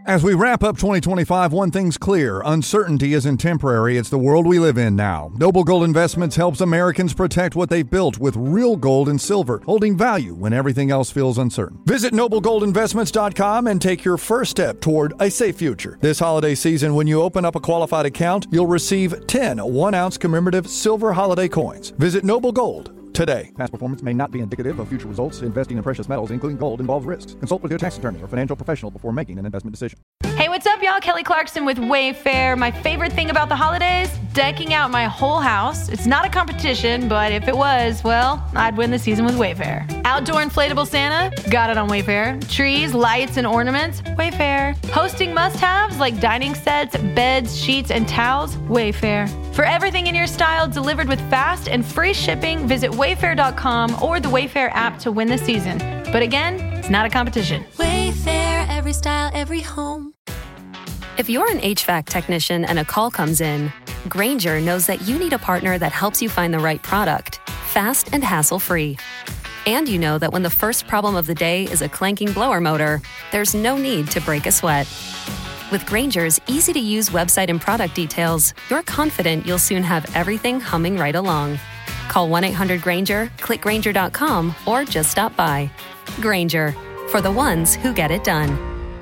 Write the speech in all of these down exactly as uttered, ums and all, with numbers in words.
As we wrap up twenty twenty-five, one thing's clear. Uncertainty isn't temporary. It's the world we live in now. Noble Gold Investments helps Americans protect what they've built with real gold and silver, holding value when everything else feels uncertain. Visit noble gold investments dot com and take your first step toward a safe future. This holiday season, when you open up a qualified account, you'll receive ten one-ounce commemorative silver holiday coins. Visit Noble Gold today. Past performance may not be indicative of future results. Investing in precious metals, including gold, involves risks. Consult with your tax attorney or financial professional before making an investment decision. Hey, what's up, y'all? Kelly Clarkson with Wayfair. My favorite thing about the holidays? Decking out my whole house. It's not a competition, but if it was, well, I'd win the season with Wayfair. Outdoor inflatable Santa? Got it on Wayfair. Trees, lights, and ornaments? Wayfair. Hosting must-haves like dining sets, beds, sheets, and towels? Wayfair. For everything in your style delivered with fast and free shipping, visit wayfair dot com or the Wayfair app to win the season. But again, it's not a competition. Wayfair, every style, every home. If you're an H V A C technician and a call comes in, Grainger knows that you need a partner that helps you find the right product, fast and hassle-free. And you know that when the first problem of the day is a clanking blower motor, there's no need to break a sweat. With Grainger's easy-to-use website and product details, you're confident you'll soon have everything humming right along. Call one eight hundred Grainger, click Grainger dot com, or just stop by. Grainger, for the ones who get it done.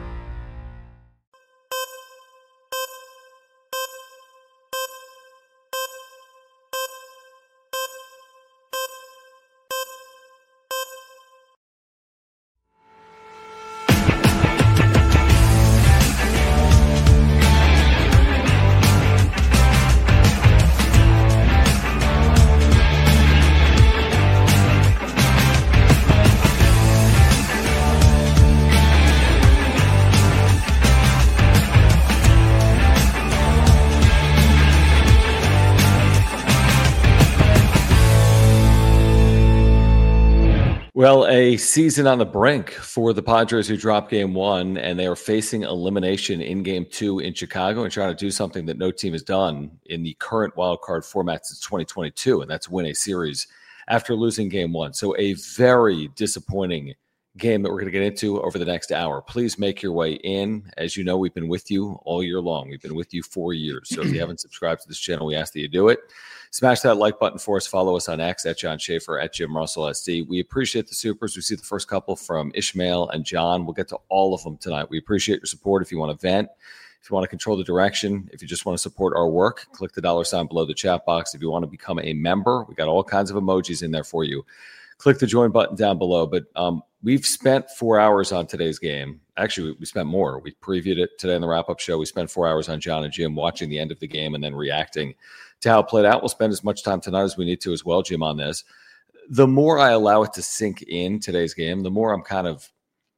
Well, a season on the brink for the Padres who dropped game one, and they are facing elimination in game two in Chicago and trying to do something that no team has done in the current wild card format since twenty twenty-two, and that's win a series after losing game one. So a very disappointing game that we're going to get into over the next hour. Please make your way in. As you know, we've been with you all year long. We've been with you for years. So if you haven't subscribed to this channel, we ask that you do it. Smash that like button for us. Follow us on X at John Schaefer, at Jim Russell S D. We appreciate the supers. We see the first couple from Ishmael and John. We'll get to all of them tonight. We appreciate your support. If you want to vent, if you want to control the direction, if you just want to support our work, click the dollar sign below the chat box. If you want to become a member, we got all kinds of emojis in there for you. Click the join button down below. But um, we've spent four hours on today's game. Actually, we spent more. We previewed it today in the wrap-up show. We spent four hours on John and Jim watching the end of the game and then reacting to how it played out. We'll spend as much time tonight as we need to as well, Jim, on this. The more I allow it to sink in today's game, the more I'm kind of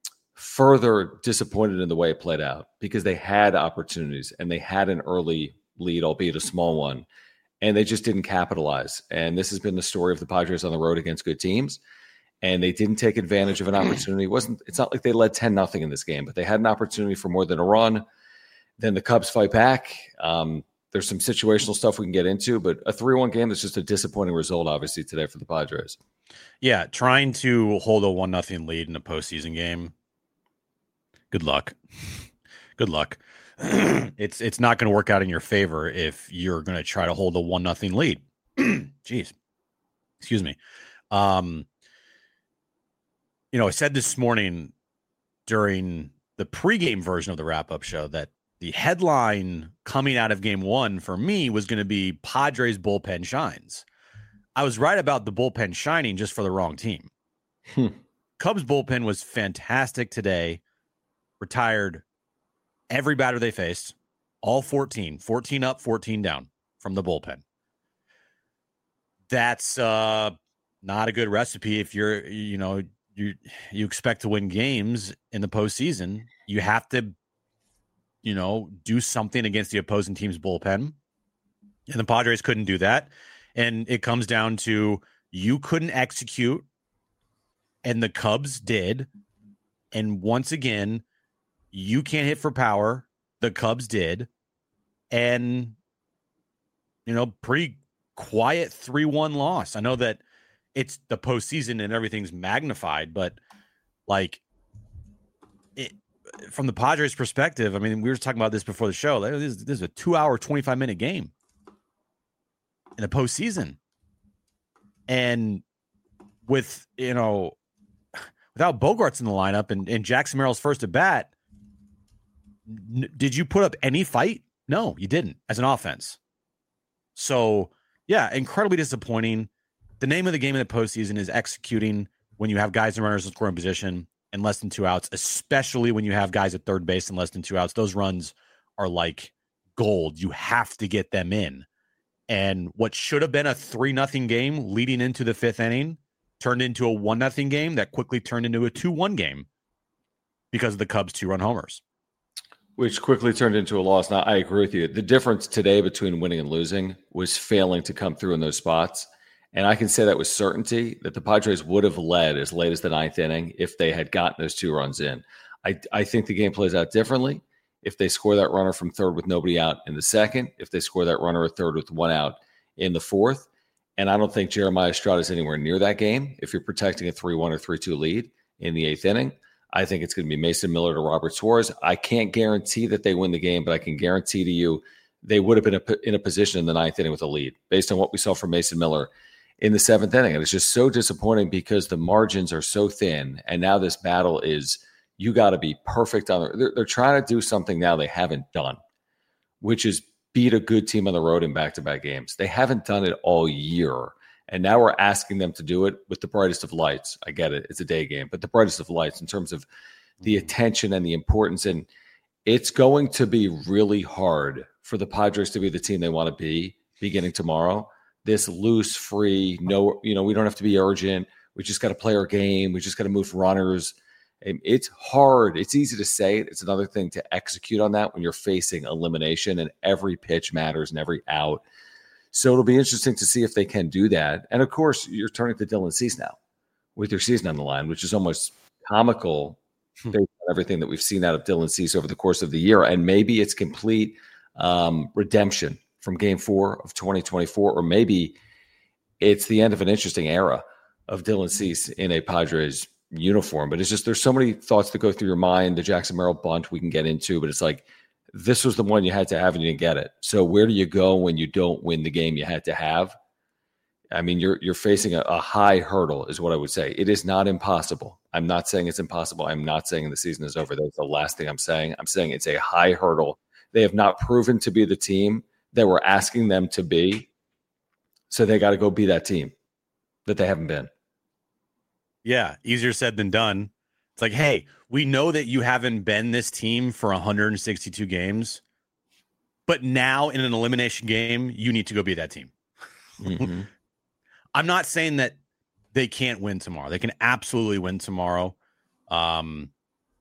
further disappointed in the way it played out, because they had opportunities and they had an early lead, albeit a small one, and they just didn't capitalize. And this has been the story of the Padres on the road against good teams, and they didn't take advantage of an opportunity. It wasn't, it's not like they led ten nothing in this game, but they had an opportunity for more than a run. Then the Cubs fight back. Um, There's some situational stuff we can get into, but a three one game that's just a disappointing result, obviously, today for the Padres. Yeah, trying to hold a one nothing lead in a postseason game, good luck. Good luck. it's it's not going to work out in your favor if you're going to try to hold a one nothing lead. Jeez. Excuse me. Um, you know, I said this morning during the pregame version of the wrap-up show that the headline coming out of game one for me was going to be Padres bullpen shines. I was right about the bullpen shining, just for the wrong team. Hmm. Cubs bullpen was fantastic today. Retired every batter they faced, all fourteen, fourteen up, fourteen down from the bullpen. That's uh, not a good recipe if you're, you know, you you expect to win games in the postseason. You have to, you know, do something against the opposing team's bullpen. And the Padres couldn't do that. And it comes down to you couldn't execute, and the Cubs did. And once again, you can't hit for power. The Cubs did. And, you know, pretty quiet three one loss. I know that it's the postseason and everything's magnified, but like it, from the Padres' perspective, I mean, we were talking about this before the show. This is, this is a two-hour, twenty-five-minute game in the postseason. And with, you know, without Bogaerts in the lineup and, and Jackson Merrill's first at bat, n- did you put up any fight? No, you didn't as an offense. So, yeah, incredibly disappointing. The name of the game in the postseason is executing when you have guys and runners in scoring position and less than two outs, especially when you have guys at third base and less than two outs. Those runs are like gold. You have to get them in. And what should have been a three nothing game leading into the fifth inning turned into a one nothing game that quickly turned into a two one game because of the Cubs' two-run homers. Which quickly turned into a loss. Now, I agree with you. The difference today between winning and losing was failing to come through in those spots. And I can say that with certainty that the Padres would have led as late as the ninth inning if they had gotten those two runs in. I, I think the game plays out differently if they score that runner from third with nobody out in the second, if they score that runner at third with one out in the fourth. And I don't think Jeremiah Estrada is anywhere near that game if you're protecting a three one or three two lead in the eighth inning. I think it's going to be Mason Miller to Robert Suarez. I can't guarantee that they win the game, but I can guarantee to you they would have been in a position in the ninth inning with a lead based on what we saw from Mason Miller in the seventh inning. And it's just so disappointing because the margins are so thin. And now this battle is, you got to be perfect on. They're, they're trying to do something now they haven't done, which is beat a good team on the road in back-to-back games. They haven't done it all year. And now we're asking them to do it with the brightest of lights. I get it. It's a day game, but the brightest of lights in terms of the attention and the importance. And it's going to be really hard for the Padres to be the team they want to be beginning tomorrow. This loose, free, no, you know, we don't have to be urgent. We just got to play our game. We just got to move runners. It's hard. It's easy to say it. It's another thing to execute on that when you're facing elimination and every pitch matters and every out. So it'll be interesting to see if they can do that. And, of course, you're turning to Dylan Cease now with your season on the line, which is almost comical based on everything that we've seen out of Dylan Cease over the course of the year. And maybe it's complete um, redemption from game four of twenty twenty-four, or maybe it's the end of an interesting era of Dylan Cease in a Padres uniform. But it's just, there's so many thoughts that go through your mind. The Jackson Merrill bunt we can get into, but it's like, this was the one you had to have and you didn't get it. So where do you go when you don't win the game you had to have? I mean, you're you're facing a, a high hurdle is what I would say. It is not impossible. I'm not saying it's impossible. I'm not saying the season is over. That's the last thing I'm saying. I'm saying it's a high hurdle. They have not proven to be the team that we're asking them to be. So they got to go be that team that they haven't been. Yeah, easier said than done. It's like, hey, we know that you haven't been this team for one hundred sixty-two games, but now in an elimination game, you need to go be that team. Mm-hmm. I'm not saying that they can't win tomorrow. They can absolutely win tomorrow. Um,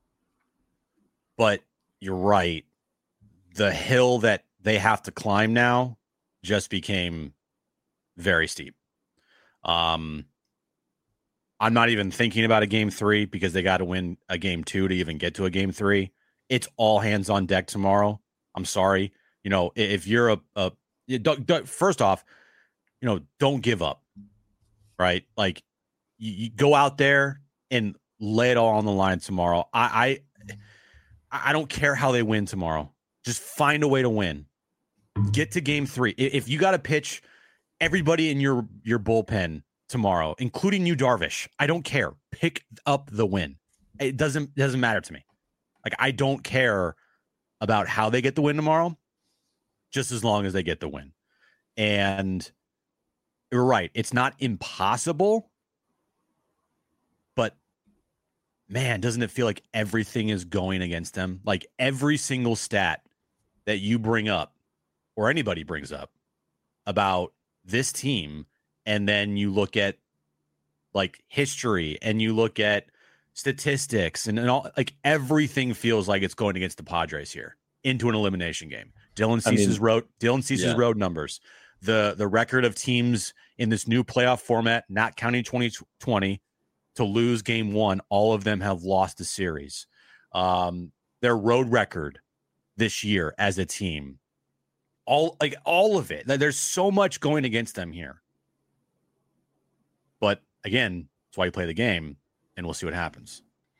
but you're right. The hill that they have to climb now just became very steep. Um, I'm not even thinking about a game three because they got to win a game two to even get to a game three. It's all hands on deck tomorrow. I'm sorry. You know, if you're a, a you don't, don't, first off, you know, don't give up, right? Like you, you go out there and lay it all on the line tomorrow. I, I, I don't care how they win tomorrow. Just find a way to win. Get to game three. If you got to pitch everybody in your, your bullpen tomorrow, including you, Darvish, I don't care. Pick up the win. It doesn't doesn't matter to me. Like, I don't care about how they get the win tomorrow, just as long as they get the win. And you're right. It's not impossible, but man, doesn't it feel like everything is going against them? Like every single stat that you bring up or anybody brings up about this team, and then you look at like history and you look at statistics and, and all, like everything feels like it's going against the Padres here into an elimination game. Dylan Cease's I mean, road, Dylan Cease's yeah. road numbers, the the record of teams in this new playoff format, not counting twenty twenty, to lose game one. All of them have lost a series. Um, their road record this year as a team, all like all of it. There's so much going against them here. But again, that's why you play the game, and we'll see what happens.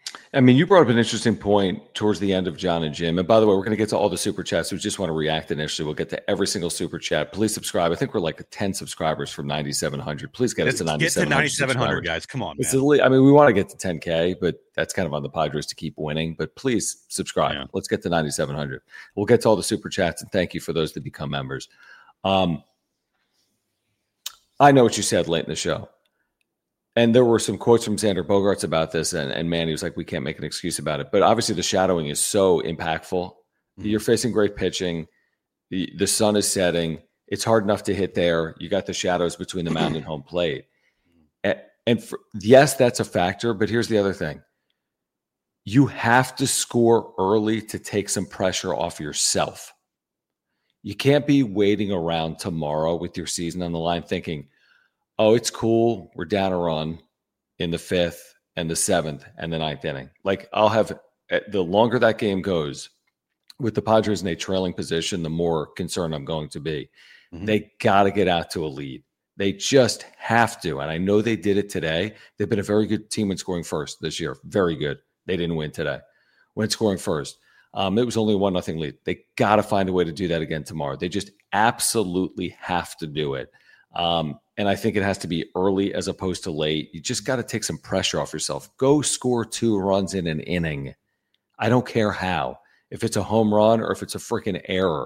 I mean, you brought up an interesting point towards the end of John and Jim. And by the way, we're going to get to all the super chats. We just want to react initially. We'll get to every single super chat. Please subscribe. I think we're like ten subscribers from ninety-seven hundred. Please get Let's us to ninety-seven hundred. Get to ninety-seven hundred, guys. Come on, man. It's a, I mean, we want to get to ten K, but that's kind of on the Padres to keep winning. But please subscribe. Yeah. Let's get to ninety-seven hundred. We'll get to all the super chats, and thank you for those that become members. Um, I know what you said late in the show. And there were some quotes from Xander Bogaerts about this, and, and man, he was like, we can't make an excuse about it. But obviously the shadowing is so impactful. Mm-hmm. You're facing great pitching. The, the sun is setting. It's hard enough to hit there. You got the shadows between the mound and home plate. And, and for, yes, that's a factor, but here's the other thing. You have to score early to take some pressure off yourself. You can't be waiting around tomorrow with your season on the line thinking, oh, it's cool. We're down a run in the fifth and the seventh and the ninth inning. Like I'll have the longer that game goes with the Padres in a trailing position, the more concerned I'm going to be. Mm-hmm. They got to get out to a lead. They just have to. And I know they did it today. They've been a very good team when scoring first this year. Very good. They didn't win today. When scoring first, um, it was only a one nothing lead. They got to find a way to do that again tomorrow. They just absolutely have to do it. Um, and I think it has to be early as opposed to late. You just got to take some pressure off yourself. Go score two runs in an inning. I don't care how. If it's a home run or if it's a freaking error,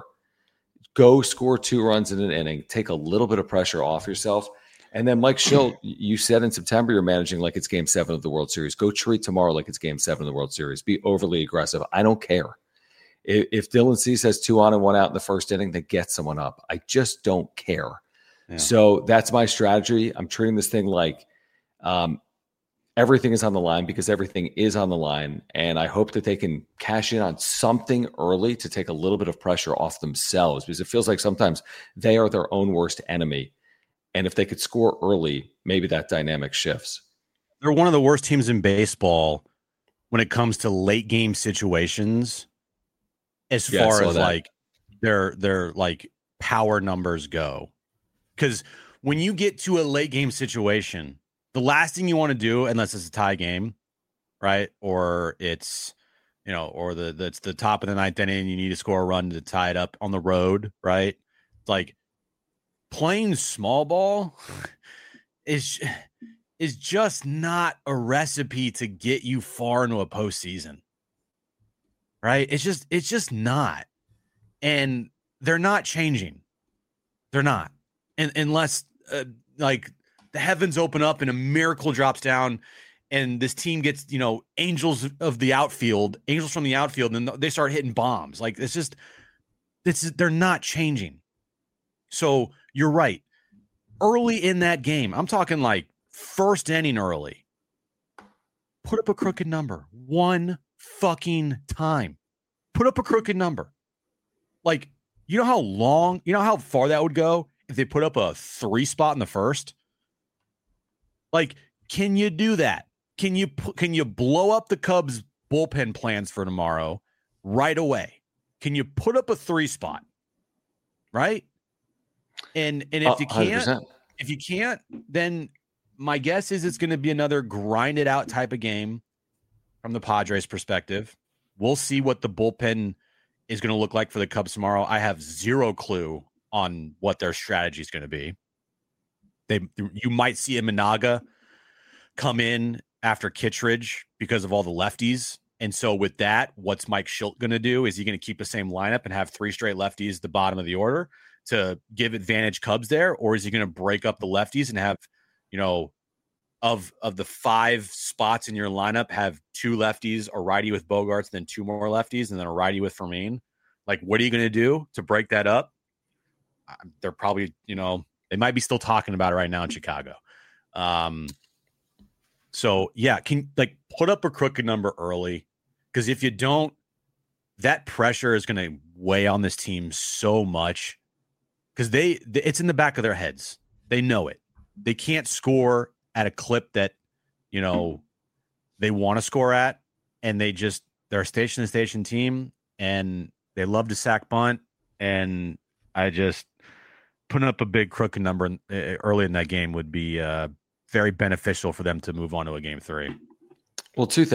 go score two runs in an inning. Take a little bit of pressure off yourself. And then Mike Schilt, you said in September you're managing like it's game seven of the World Series. Go treat tomorrow like it's game seven of the World Series. Be overly aggressive. I don't care. If, if Dylan Cease has two on and one out in the first inning, then get someone up. I just don't care. Yeah. So that's my strategy. I'm treating this thing like um, everything is on the line because everything is on the line. And I hope that they can cash in on something early to take a little bit of pressure off themselves because it feels like sometimes they are their own worst enemy. And if they could score early, maybe that dynamic shifts. They're one of the worst teams in baseball when it comes to late game situations as yeah, far as that. like their their like power numbers go. Because when you get to a late game situation, the last thing you want to do, unless it's a tie game, right? Or it's, you know, or the that's the top of the ninth inning, you need to score a run to tie it up on the road, right? It's like playing small ball is is just not a recipe to get you far into a postseason, right? It's just it's just not, and they're not changing. They're not. And unless uh, like the heavens open up and a miracle drops down and this team gets, you know, angels of the outfield, angels from the outfield, and then they start hitting bombs. Like it's just, it's, they're not changing. So you're right. Early in that game, I'm talking like first inning early, put up a crooked number one fucking time. Put up a crooked number. Like, you know how long, you know how far that would go? If they put up a three spot in the first, like, can you do that? Can you can you blow up the Cubs bullpen plans for tomorrow right away? Can you put up a three spot, right? And and if you can't, one hundred percent. If you can't, then my guess is it's going to be another grind it out type of game from the Padres' perspective. We'll see what the bullpen is going to look like for the Cubs tomorrow. I have zero clue on what their strategy is going to be. They, you might see a Managa come in after Kittredge because of all the lefties. And so with that, what's Mike Schilt going to do? Is he going to keep the same lineup and have three straight lefties at the bottom of the order to give advantage Cubs there? Or is he going to break up the lefties and have, you know, of, of the five spots in your lineup, have two lefties, a righty with Bogaerts, then two more lefties, and then a righty with Fermin? Like, what are you going to do to break that up? They're probably, you know, they might be still talking about it right now in Chicago. Um, so yeah, can like put up a crooked number early, because if you don't, that pressure is going to weigh on this team so much, because they, they, it's in the back of their heads. They know it. They can't score at a clip that, you know, they want to score at, and they just, they're a station to station team, and they love to sack bunt. And I just, putting up a big crooked number in, uh, early in that game would be uh, very beneficial for them to move on to a game three. Well, two things.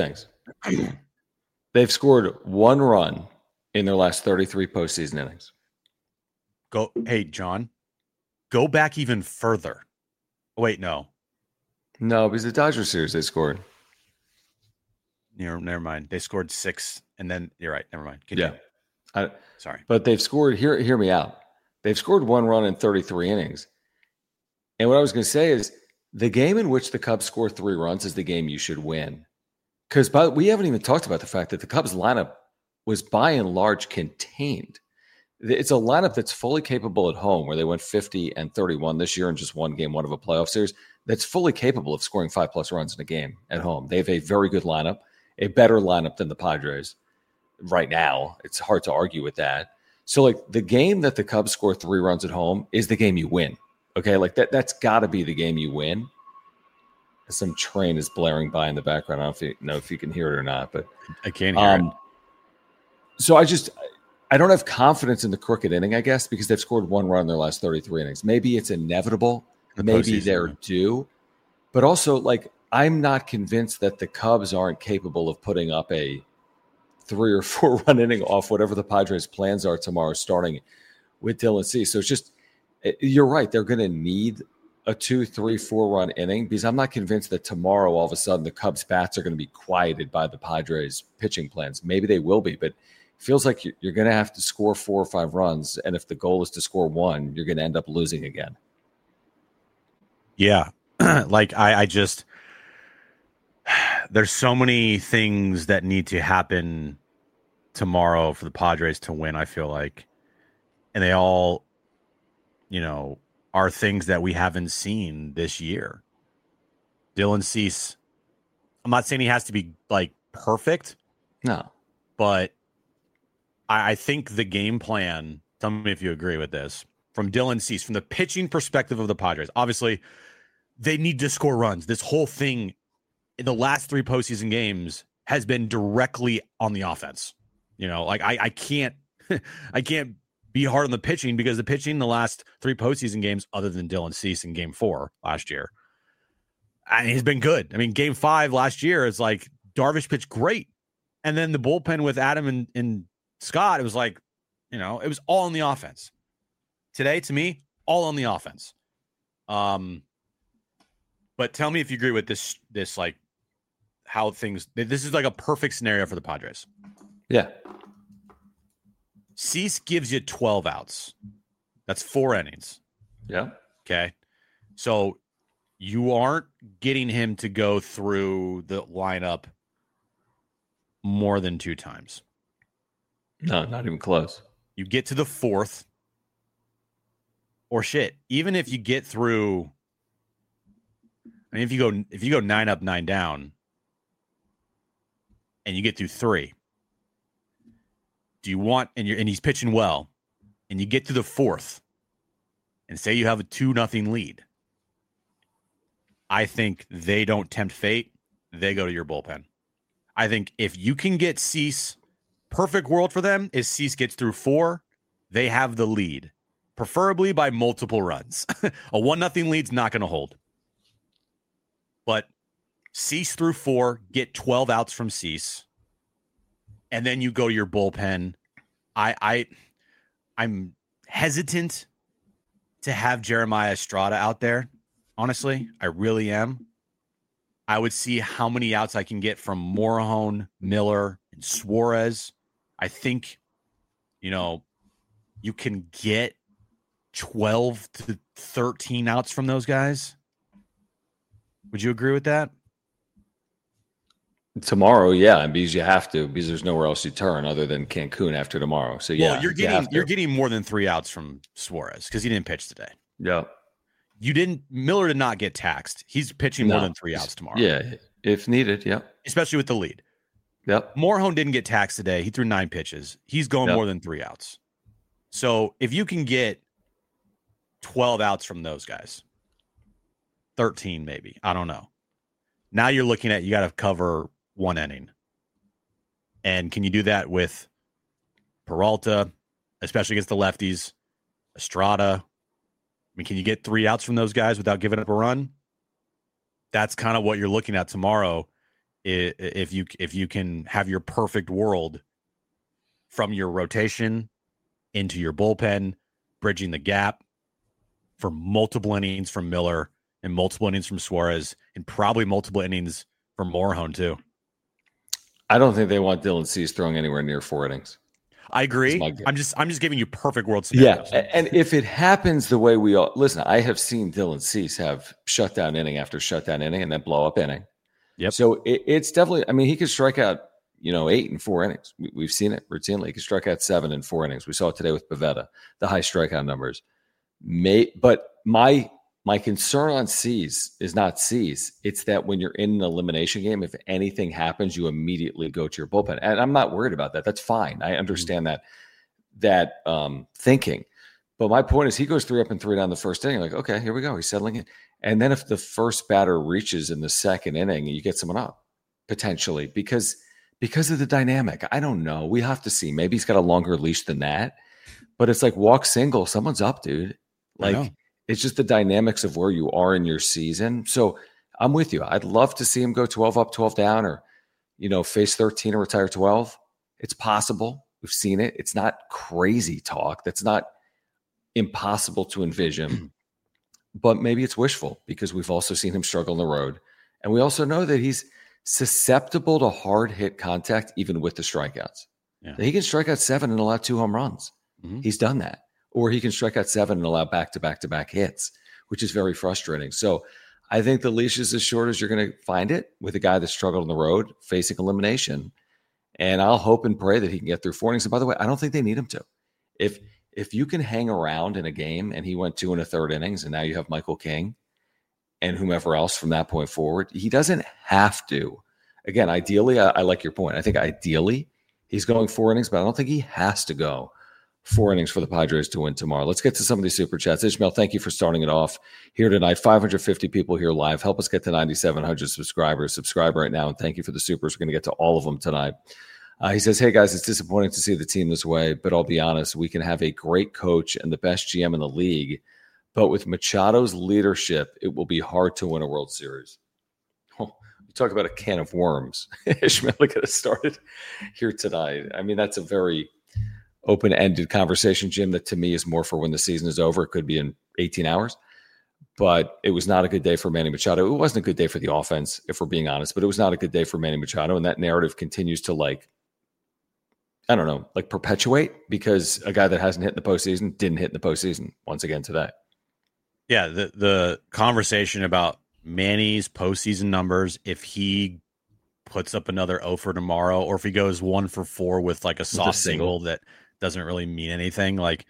They've scored one run in their last thirty-three postseason innings. Go, hey, John, go back even further. Wait, no. No, because the Dodgers series they scored. Never, never mind. They scored six, and then you're right. Never mind. Continue. Yeah. I, Sorry. But they've scored, hear, hear me out. They've scored one run in thirty-three innings. And what I was going to say is the game in which the Cubs score three runs is the game you should win. Because we haven't even talked about the fact that the Cubs lineup was by and large contained. It's a lineup that's fully capable at home, where they went fifty and thirty-one this year in just one game, one of a playoff series, that's fully capable of scoring five plus runs in a game at home. They have a very good lineup, a better lineup than the Padres right now. It's hard to argue with that. So, like, the game that the Cubs score three runs at home is the game you win. Okay, like that, that's got to be the game you win. Some train is blaring by in the background. I don't know if you, know if you can hear it or not, but I can't hear um, it. So I just, I don't have confidence in the crooked inning, I guess, because they've scored one run in their last thirty-three innings. Maybe it's inevitable. The Maybe they're due. But also, like, I'm not convinced that the Cubs aren't capable of putting up a three or four run inning off whatever the Padres' plans are tomorrow, starting with Dylan Cease. So it's just, you're right. They're going to need a two, three, four run inning, because I'm not convinced that tomorrow all of a sudden the Cubs bats are going to be quieted by the Padres pitching plans. Maybe they will be, but it feels like you're going to have to score four or five runs. And if the goal is to score one, you're going to end up losing again. Yeah. like I, I just, there's so many things that need to happen tomorrow for the Padres to win, I feel like. And they all, you know, are things that we haven't seen this year. Dylan Cease, I'm not saying he has to be like perfect. No. But I, I think the game plan, tell me if you agree with this, from Dylan Cease, from the pitching perspective of the Padres, obviously they need to score runs. This whole thing in the last three postseason games has been directly on the offense. You know, like I, I can't, I can't be hard on the pitching, because the pitching in the last three postseason games, other than Dylan Cease in game four last year, and he's been good. I mean, game five last year is like Darvish pitched great. And then the bullpen with Adam and, and Scott, it was like, you know, it was all on the offense. Today, to me, all on the offense. Um, but tell me if you agree with this, this like how things, this is like a perfect scenario for the Padres. Yeah. Cease gives you twelve outs. That's four innings. Yeah. Okay. So you aren't getting him to go through the lineup more than two times. No, not even close. You get to the fourth, or shit, even if you get through, I mean, if you go if you go nine up, nine down, and you get through three, do you want, and you're and he's pitching well, and you get to the fourth, and say you have a two nothing lead, I think they don't tempt fate. They go to your bullpen. I think if you can get Cease, perfect world for them is Cease gets through four, they have the lead, preferably by multiple runs. A one nothing lead's not going to hold. But Cease through four, get twelve outs from Cease, and then you go to your bullpen. I, I, I'm hesitant to have Jeremiah Estrada out there. Honestly, I really am. I would see how many outs I can get from Morejon, Miller, and Suarez. I think, you know, you can get twelve to thirteen outs from those guys. Would you agree with that? Tomorrow, yeah, because you have to, because there's nowhere else you turn other than Cancun after tomorrow. So yeah, well, you're getting you you're getting more than three outs from Suarez because he didn't pitch today. Yeah. You didn't, Miller did not get taxed. He's pitching no. more than three outs tomorrow. Yeah, if needed, yeah. Especially with the lead. Yep. Morejon didn't get taxed today. He threw nine pitches. He's going yep. more than three outs. So if you can get twelve outs from those guys, thirteen maybe, I don't know. Now you're looking at, you got to cover one inning. And can you do that with Peralta, especially against the lefties, Estrada? I mean, can you get three outs from those guys without giving up a run? That's kind of what you're looking at tomorrow if you if you can have your perfect world from your rotation into your bullpen, bridging the gap for multiple innings from Miller and multiple innings from Suarez and probably multiple innings from Morejon too. I don't think they want Dylan Cease throwing anywhere near four innings. I agree. I'm just I'm just giving you perfect world scenarios. Yeah, and if it happens the way we all listen, I have seen Dylan Cease have shutdown inning after shutdown inning and then blow up inning. Yep. So it, it's definitely. I mean, he could strike out, you know, eight in four innings. We, we've seen it routinely. He could strike out seven in four innings. We saw it today with Pivetta, the high strikeout numbers. May, but my my concern on Cease is not Cease. It's that when you're in an elimination game, if anything happens, you immediately go to your bullpen. And I'm not worried about that. That's fine. I understand mm-hmm. that that um, thinking. But my point is he goes three up and three down the first inning. Like, okay, here we go. He's settling in. And then if the first batter reaches in the second inning, you get someone up potentially because because of the dynamic. I don't know. We have to see. Maybe he's got a longer leash than that. But it's like walk single. Someone's up, dude. Like, it's just the dynamics of where you are in your season. So I'm with you. I'd love to see him go twelve up, twelve down, or, you know, face thirteen and retire twelve. It's possible. We've seen it. It's not crazy talk. That's not impossible to envision. But maybe it's wishful because we've also seen him struggle on the road. And we also know that he's susceptible to hard hit contact, even with the strikeouts. Yeah. He can strike out seven and allow two home runs. Mm-hmm. He's done that. Or he can strike out seven and allow back-to-back-to-back hits, which is very frustrating. So I think the leash is as short as you're going to find it with a guy that struggled on the road facing elimination. And I'll hope and pray that he can get through four innings. And by the way, I don't think they need him to. If if you can hang around in a game and he went two and a third innings and now you have Michael King and whomever else from that point forward, he doesn't have to. Again, ideally, I, I like your point. I think ideally he's going four innings, but I don't think he has to go four innings for the Padres to win tomorrow. Let's get to some of these super chats. Ishmael, thank you for starting it off here tonight. five hundred fifty people here live. Help us get to ninety-seven hundred subscribers. Subscribe right now, and thank you for the supers. We're going to get to all of them tonight. Uh, he says, hey, guys, it's disappointing to see the team this way, but I'll be honest, we can have a great coach and the best G M in the league, but with Machado's leadership, it will be hard to win a World Series. Oh, you talk about a can of worms. Ishmael, look at us started here tonight. I mean, that's a very open-ended conversation, Jim, that to me is more for when the season is over. It could be in eighteen hours, but it was not a good day for Manny Machado. It wasn't a good day for the offense, if we're being honest, but it was not a good day for Manny Machado. And that narrative continues to, like, I don't know, like perpetuate because a guy that hasn't hit in the postseason didn't hit in the postseason once again today. Yeah, the, the conversation about Manny's postseason numbers, if he puts up another oh for tomorrow, or if he goes one for four with like a soft a single. single that doesn't really mean anything. Like,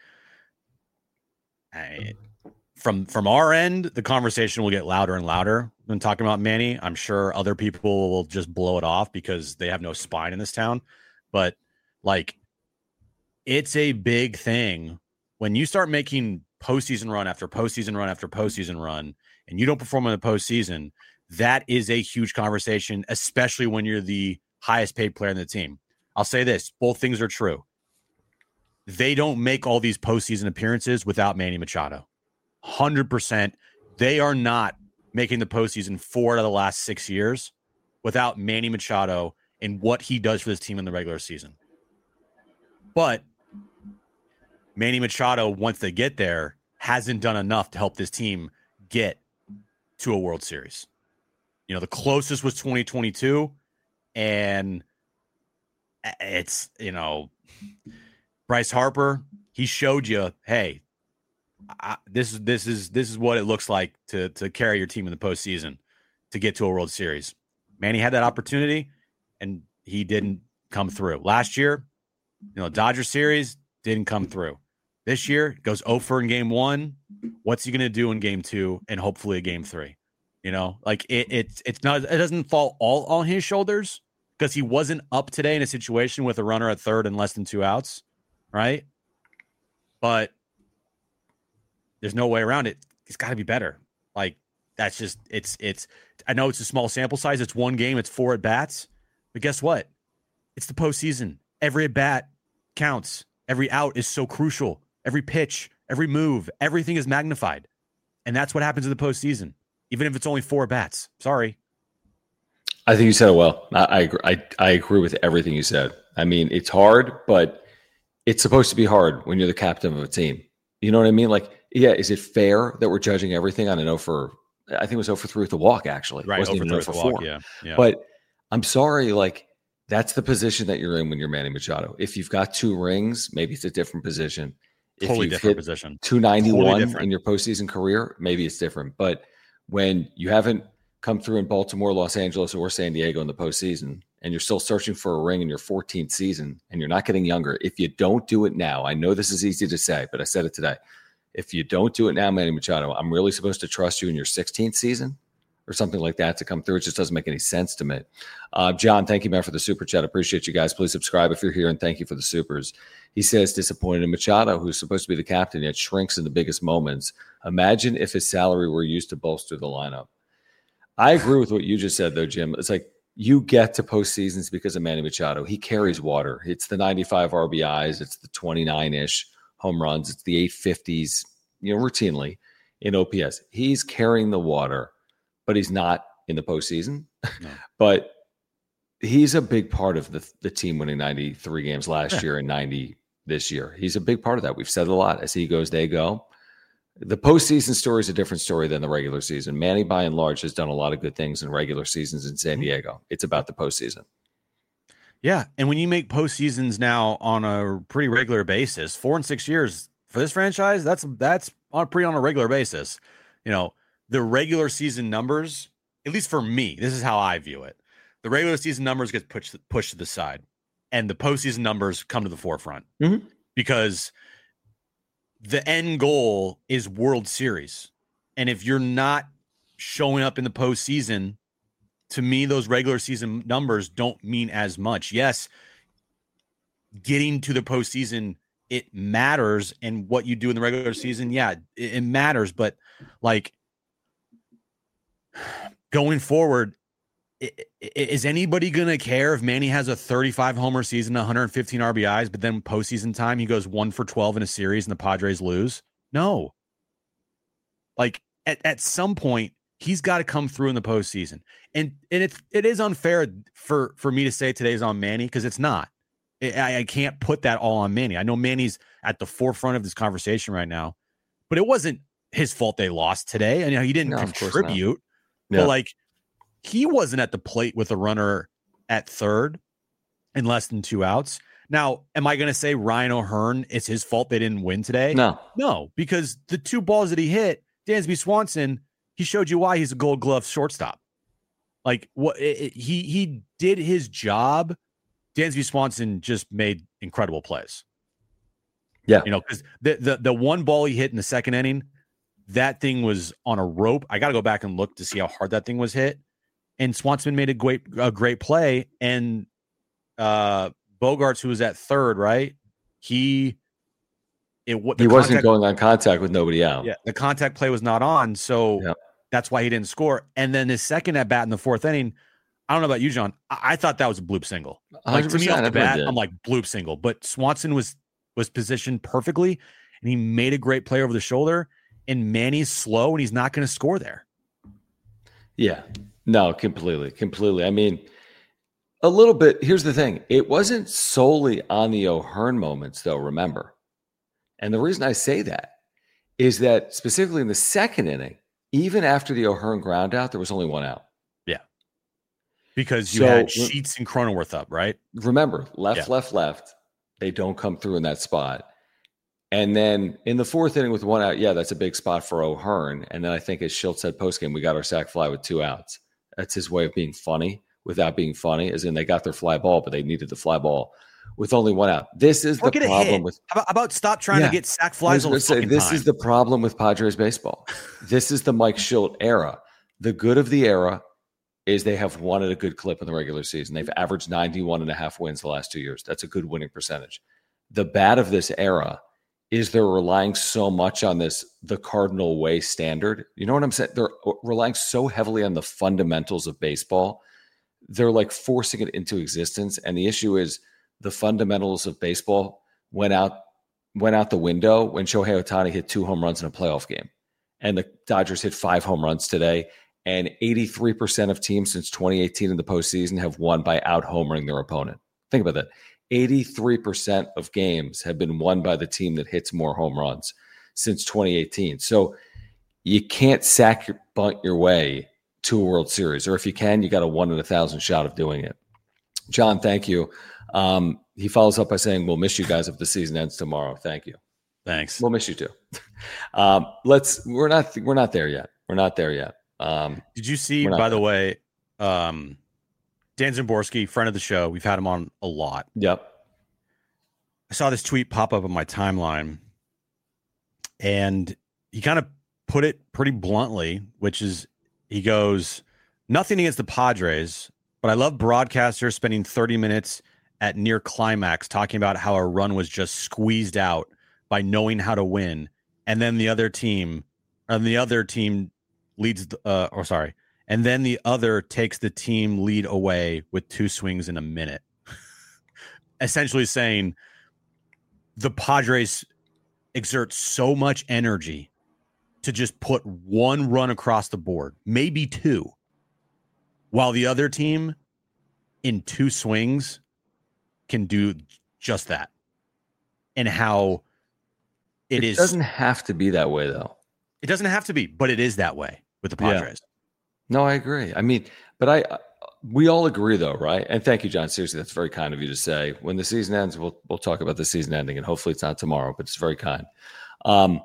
I, from from our end, the conversation will get louder and louder when talking about Manny. I'm sure other people will just blow it off because they have no spine in this town. But like, it's a big thing when you start making postseason run after postseason run after postseason run, and you don't perform in the postseason. That is a huge conversation, especially when you're the highest paid player in the team. I'll say this, both things are true. They don't make all these postseason appearances without Manny Machado. one hundred percent. They are not making the postseason four out of the last six years without Manny Machado and what he does for this team in the regular season. But Manny Machado, once they get there, hasn't done enough to help this team get to a World Series. You know, the closest was twenty twenty-two, and it's, you know, Bryce Harper, he showed you, hey, I, this is this is this is what it looks like to to carry your team in the postseason to get to a World Series. Manny had that opportunity, and he didn't come through. Last year, you know, Dodger series didn't come through. This year, goes oh for in game one. What's he going to do in game two and hopefully a game three? You know, like it, it's it's not it doesn't fall all on his shoulders because he wasn't up today in a situation with a runner at third and less than two outs, right? But there's no way around it. He's got to be better. Like that's just it's it's. I know it's a small sample size. It's one game. It's four at bats. But guess what? It's the postseason. Every at bat counts. Every out is so crucial. Every pitch, every move, everything is magnified, and that's what happens in the postseason. Even if it's only four bats. Sorry. I think you said it well. I, I agree. I, I agree with everything you said. I mean, it's hard, but it's supposed to be hard when you're the captain of a team. You know what I mean? Like, yeah, is it fair that we're judging everything on an oh for, I think it was oh for three with the walk, actually. Right, it wasn't even oh for four. Yeah, yeah. But I'm sorry, like, that's the position that you're in when you're Manny Machado. If you've got two rings, maybe it's a different position. Totally if different position. two ninety-one totally in your postseason career, maybe it's different. But when you haven't come through in Baltimore, Los Angeles, or San Diego in the postseason, and you're still searching for a ring in your fourteenth season, and you're not getting younger, if you don't do it now, I know this is easy to say, but I said it today. If you don't do it now, Manny Machado, I'm really supposed to trust you in your sixteenth season or something like that to come through. It just doesn't make any sense to me. Uh, John, thank you, man, for the super chat. Appreciate you guys. Please subscribe if you're here, and thank you for the supers. He says, disappointed in Machado, who's supposed to be the captain, yet shrinks in the biggest moments. Imagine if his salary were used to bolster the lineup. I agree with what you just said, though, Jim. It's like you get to postseasons because of Manny Machado. He carries water. It's the ninety-five R B Is. It's the twenty-nine-ish home runs. It's the eight fifties, you know, routinely in O P S. He's carrying the water, but he's not in the postseason. No. But he's a big part of the, the team winning ninety-three games last yeah. year and ninety this year. He's a big part of that. We've said it a lot. As he goes, they go. The postseason story is a different story than the regular season. Manny, by and large, has done a lot of good things in regular seasons in San Diego. It's about the postseason. Yeah, and when you make postseasons now on a pretty regular basis, four and six years for this franchise, that's that's on pretty on a regular basis. You know, the regular season numbers, at least for me, this is how I view it. The regular season numbers get pushed pushed to the side, and the postseason numbers come to the forefront mm-hmm. because the end goal is World Series. And if you're not showing up in the postseason, to me, those regular season numbers don't mean as much. Yes, getting to the postseason, it matters. And what you do in the regular season, yeah, it, it matters. But like going forward, is anybody going to care if Manny has a thirty-five homer season, one hundred fifteen R B Is, but then postseason time, he goes one for twelve in a series and the Padres lose? No. Like at, at some point, he's got to come through in the postseason. And and it's, it is unfair for, for me to say today's on Manny because it's not. I, I can't put that all on Manny. I know Manny's at the forefront of this conversation right now, but it wasn't his fault they lost today. And you know, he didn't no, contribute, yeah. but like, he wasn't at the plate with a runner at third in less than two outs. Now, am I going to say Ryan O'Hearn, it's his fault they didn't win today? No. No, because the two balls that he hit, Dansby Swanson, he showed you why he's a Gold Glove shortstop. Like what it, it, he he did his job. Dansby Swanson just made incredible plays. Yeah. You know, because the, the, the one ball he hit in the second inning, that thing was on a rope. I got to go back and look to see how hard that thing was hit. And Swanson made a great, a great play. And uh, Bogarts, who was at third, right? He, it he wasn't contact, going on contact with nobody out. Yeah, the contact play was not on, so yep. that's why he didn't score. And then his second at bat in the fourth inning, I don't know about you, John. I, I thought that was a bloop single. Like to me off the bat, I'm like bloop single. But Swanson was was positioned perfectly, and he made a great play over the shoulder. And Manny's slow, and he's not going to score there. Yeah. No, completely, completely. I mean, a little bit. Here's the thing. It wasn't solely on the O'Hearn moments, though, remember. And the reason I say that is that specifically in the second inning, even after the O'Hearn ground out, there was only one out. Yeah. Because you so, had Sheets and Cronenworth up, right? Remember, left, yeah. left, left. They don't come through in that spot. And then in the fourth inning with one out, yeah, that's a big spot for O'Hearn. And then I think as Schultz said postgame, we got our sac fly with two outs. That's his way of being funny without being funny, as in they got their fly ball, but they needed the fly ball with only one out. This is the problem with how about, how about stop trying yeah. to get sac flies all the say, fucking This time. is the problem with Padres baseball. This is the Mike Shildt era. The good of the era is they have won at a good clip in the regular season. They've averaged ninety-one and a half wins the last two years. That's a good winning percentage. The bad of this era is they're relying so much on this, the Cardinal way standard. You know what I'm saying? They're relying so heavily on the fundamentals of baseball. They're like forcing it into existence. And the issue is the fundamentals of baseball went out, went out the window when Shohei Ohtani hit two home runs in a playoff game. And the Dodgers hit five home runs today. And eighty-three percent of teams since twenty eighteen in the postseason have won by out-homering their opponent. Think about that. eighty-three percent of games have been won by the team that hits more home runs since twenty eighteen. So you can't sack your bunt your way to a World Series. Or if you can, you got a one in a thousand shot of doing it. John, thank you. Um, he follows up by saying, we'll miss you guys if the season ends tomorrow. Thank you. Thanks. We'll miss you too. um, let's, we're not, we're not there yet. We're not there yet. Um, Did you see, by there. the way, um, Dan Szymborski, friend of the show, we've had him on a lot. Yep. I saw this tweet pop up on my timeline, and he kind of put it pretty bluntly, which is, he goes, nothing against the Padres, but I love broadcasters spending thirty minutes at near climax talking about how a run was just squeezed out by knowing how to win, and then the other team, and the other team leads, uh, or sorry, and then the other takes the team lead away with two swings in a minute. Essentially saying the Padres exert so much energy to just put one run across the board, maybe two, while the other team in two swings can do just that. And how it, it is. It doesn't have to be that way, though. It doesn't have to be, but it is that way with the Padres. Yeah. No, I agree. I mean, but I, we all agree, though, right? And thank you, John. Seriously, that's very kind of you to say. When the season ends, we'll we'll talk about the season ending, and hopefully it's not tomorrow, but it's very kind. Um,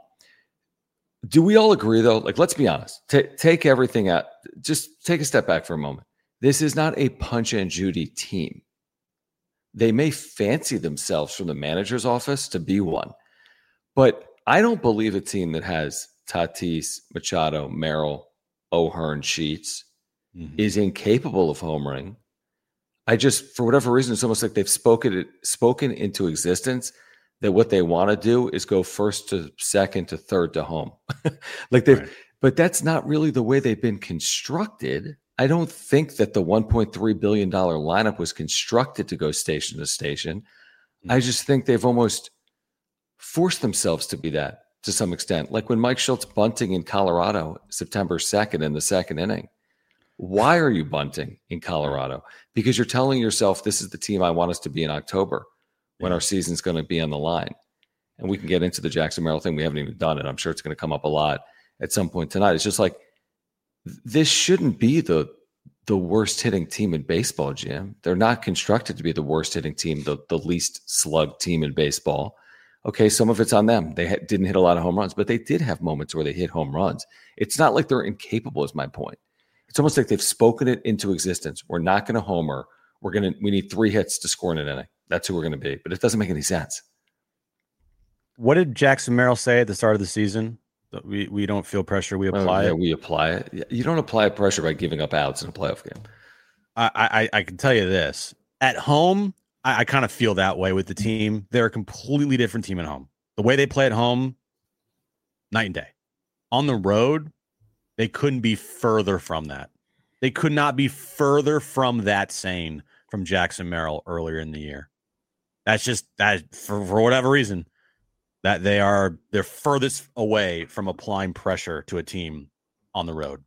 do we all agree, though? Like, let's be honest. T- take everything out. Just take a step back for a moment. This is not a Punch and Judy team. They may fancy themselves from the manager's office to be one, but I don't believe a team that has Tatis, Machado, Merrill, O'Hearn, Sheets mm-hmm. is incapable of homering. I just, for whatever reason, it's almost like they've spoken it, spoken into existence that what they want to do is go first to second to third to home. like they've, right. But that's not really the way they've been constructed. I don't think that the one point three billion dollars lineup was constructed to go station to station. Mm-hmm. I just think they've almost forced themselves to be that to some extent. Like when Mike Schultz bunting in Colorado, September second in the second inning. Why are you bunting in Colorado? Because you're telling yourself this is the team I want us to be in October when yeah. our season's going to be on the line. And we can get into the Jackson Merrill thing. We haven't even done it. I'm sure it's going to come up a lot at some point tonight. It's just like, this shouldn't be the the worst hitting team in baseball, Jim. They're not constructed to be the worst hitting team, the, the least slugged team in baseball. Okay, some of it's on them. They ha- didn't hit a lot of home runs, but they did have moments where they hit home runs. It's not like they're incapable, is my point. It's almost like they've spoken it into existence. We're not going to homer. We're going to. We need three hits to score in an inning. That's who we're going to be. But it doesn't make any sense. What did Jackson Merrill say at the start of the season? We we don't feel pressure. We apply oh, yeah, it. We apply it. You don't apply pressure by giving up outs in a playoff game. I I, I can tell you this. At home, I, I kind of feel that way with the team. They're a completely different team at home. The way they play at home, night and day. On the road, they couldn't be further from that. They could not be further from that saying from Jackson Merrill earlier in the year. That's just that for, for whatever reason. That they are they're furthest away from applying pressure to a team on the road.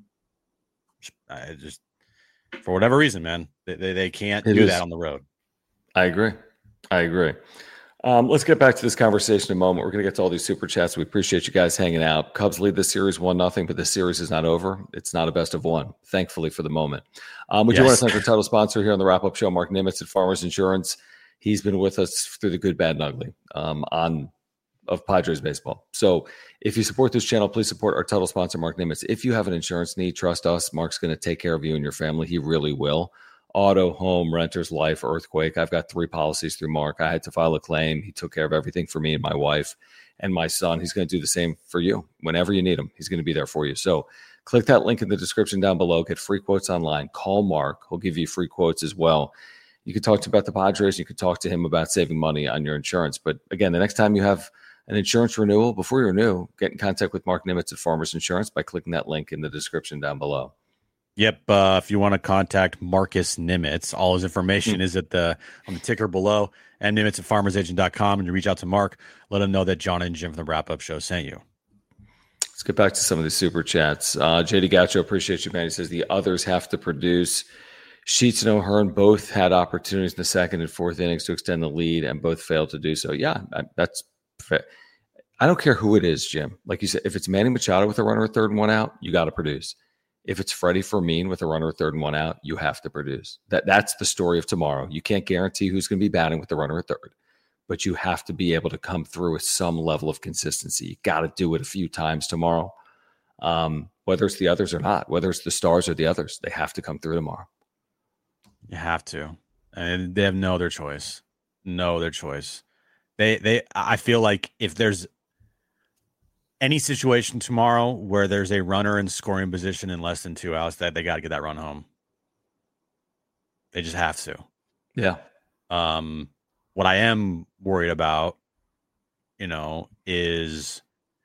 I just for whatever reason, man, they they, they can't it do is. that on the road. I agree. I agree. Um, let's get back to this conversation in a moment. We're going to get to all these super chats. We appreciate you guys hanging out. Cubs lead this series one nothing, but the series is not over. It's not a best of one, thankfully for the moment. Um, we yes. do want to thank our title sponsor here on the Wrap Up Show, Mark Nimitz at Farmers Insurance. He's been with us through the good, bad, and ugly um, on. of Padres baseball. So if you support this channel, please support our title sponsor, Mark Nimitz. If you have an insurance need, trust us. Mark's going to take care of you and your family. He really will. Auto, home, renters, life, earthquake. I've got three policies through Mark. I had to file a claim. He took care of everything for me and my wife and my son. He's going to do the same for you. Whenever you need him, he's going to be there for you. So click that link in the description down below. Get free quotes online. Call Mark. He'll give you free quotes as well. You can talk to him about the Padres. You can talk to him about saving money on your insurance. But again, the next time you have an insurance renewal, before you renew, get in contact with Mark Nimitz at Farmers Insurance by clicking that link in the description down below. Yep. Uh, if you want to contact Marcus Nimitz, all his information mm-hmm. is at the on the ticker below, and Nimitz at farmers agent dot com. And you reach out to Mark, let him know that John and Jim from the Wrap Up Show sent you. Let's get back to some of the super chats. Uh, J D Gacho, appreciate you, man. He says the others have to produce. Sheets and O'Hearn both had opportunities in the second and fourth innings to extend the lead, and both failed to do so. Yeah, that's fair. I don't care who it is, Jim. Like you said, if it's Manny Machado with a runner at third and one out, you got to produce. If it's Freddie Fermin with a runner at third and one out, you have to produce. That That's the story of tomorrow. You can't guarantee who's going to be batting with the runner at third, but you have to be able to come through with some level of consistency. You got to do it a few times tomorrow, um, whether it's the others or not, whether it's the Stars or the others. They have to come through tomorrow. You have to. And they have no other choice. No other choice. They, they. I feel like if there's any situation tomorrow where there's a runner in scoring position in less than two outs, that they got to get that run home. They just have to. Yeah. Um, what I am worried about, you know, is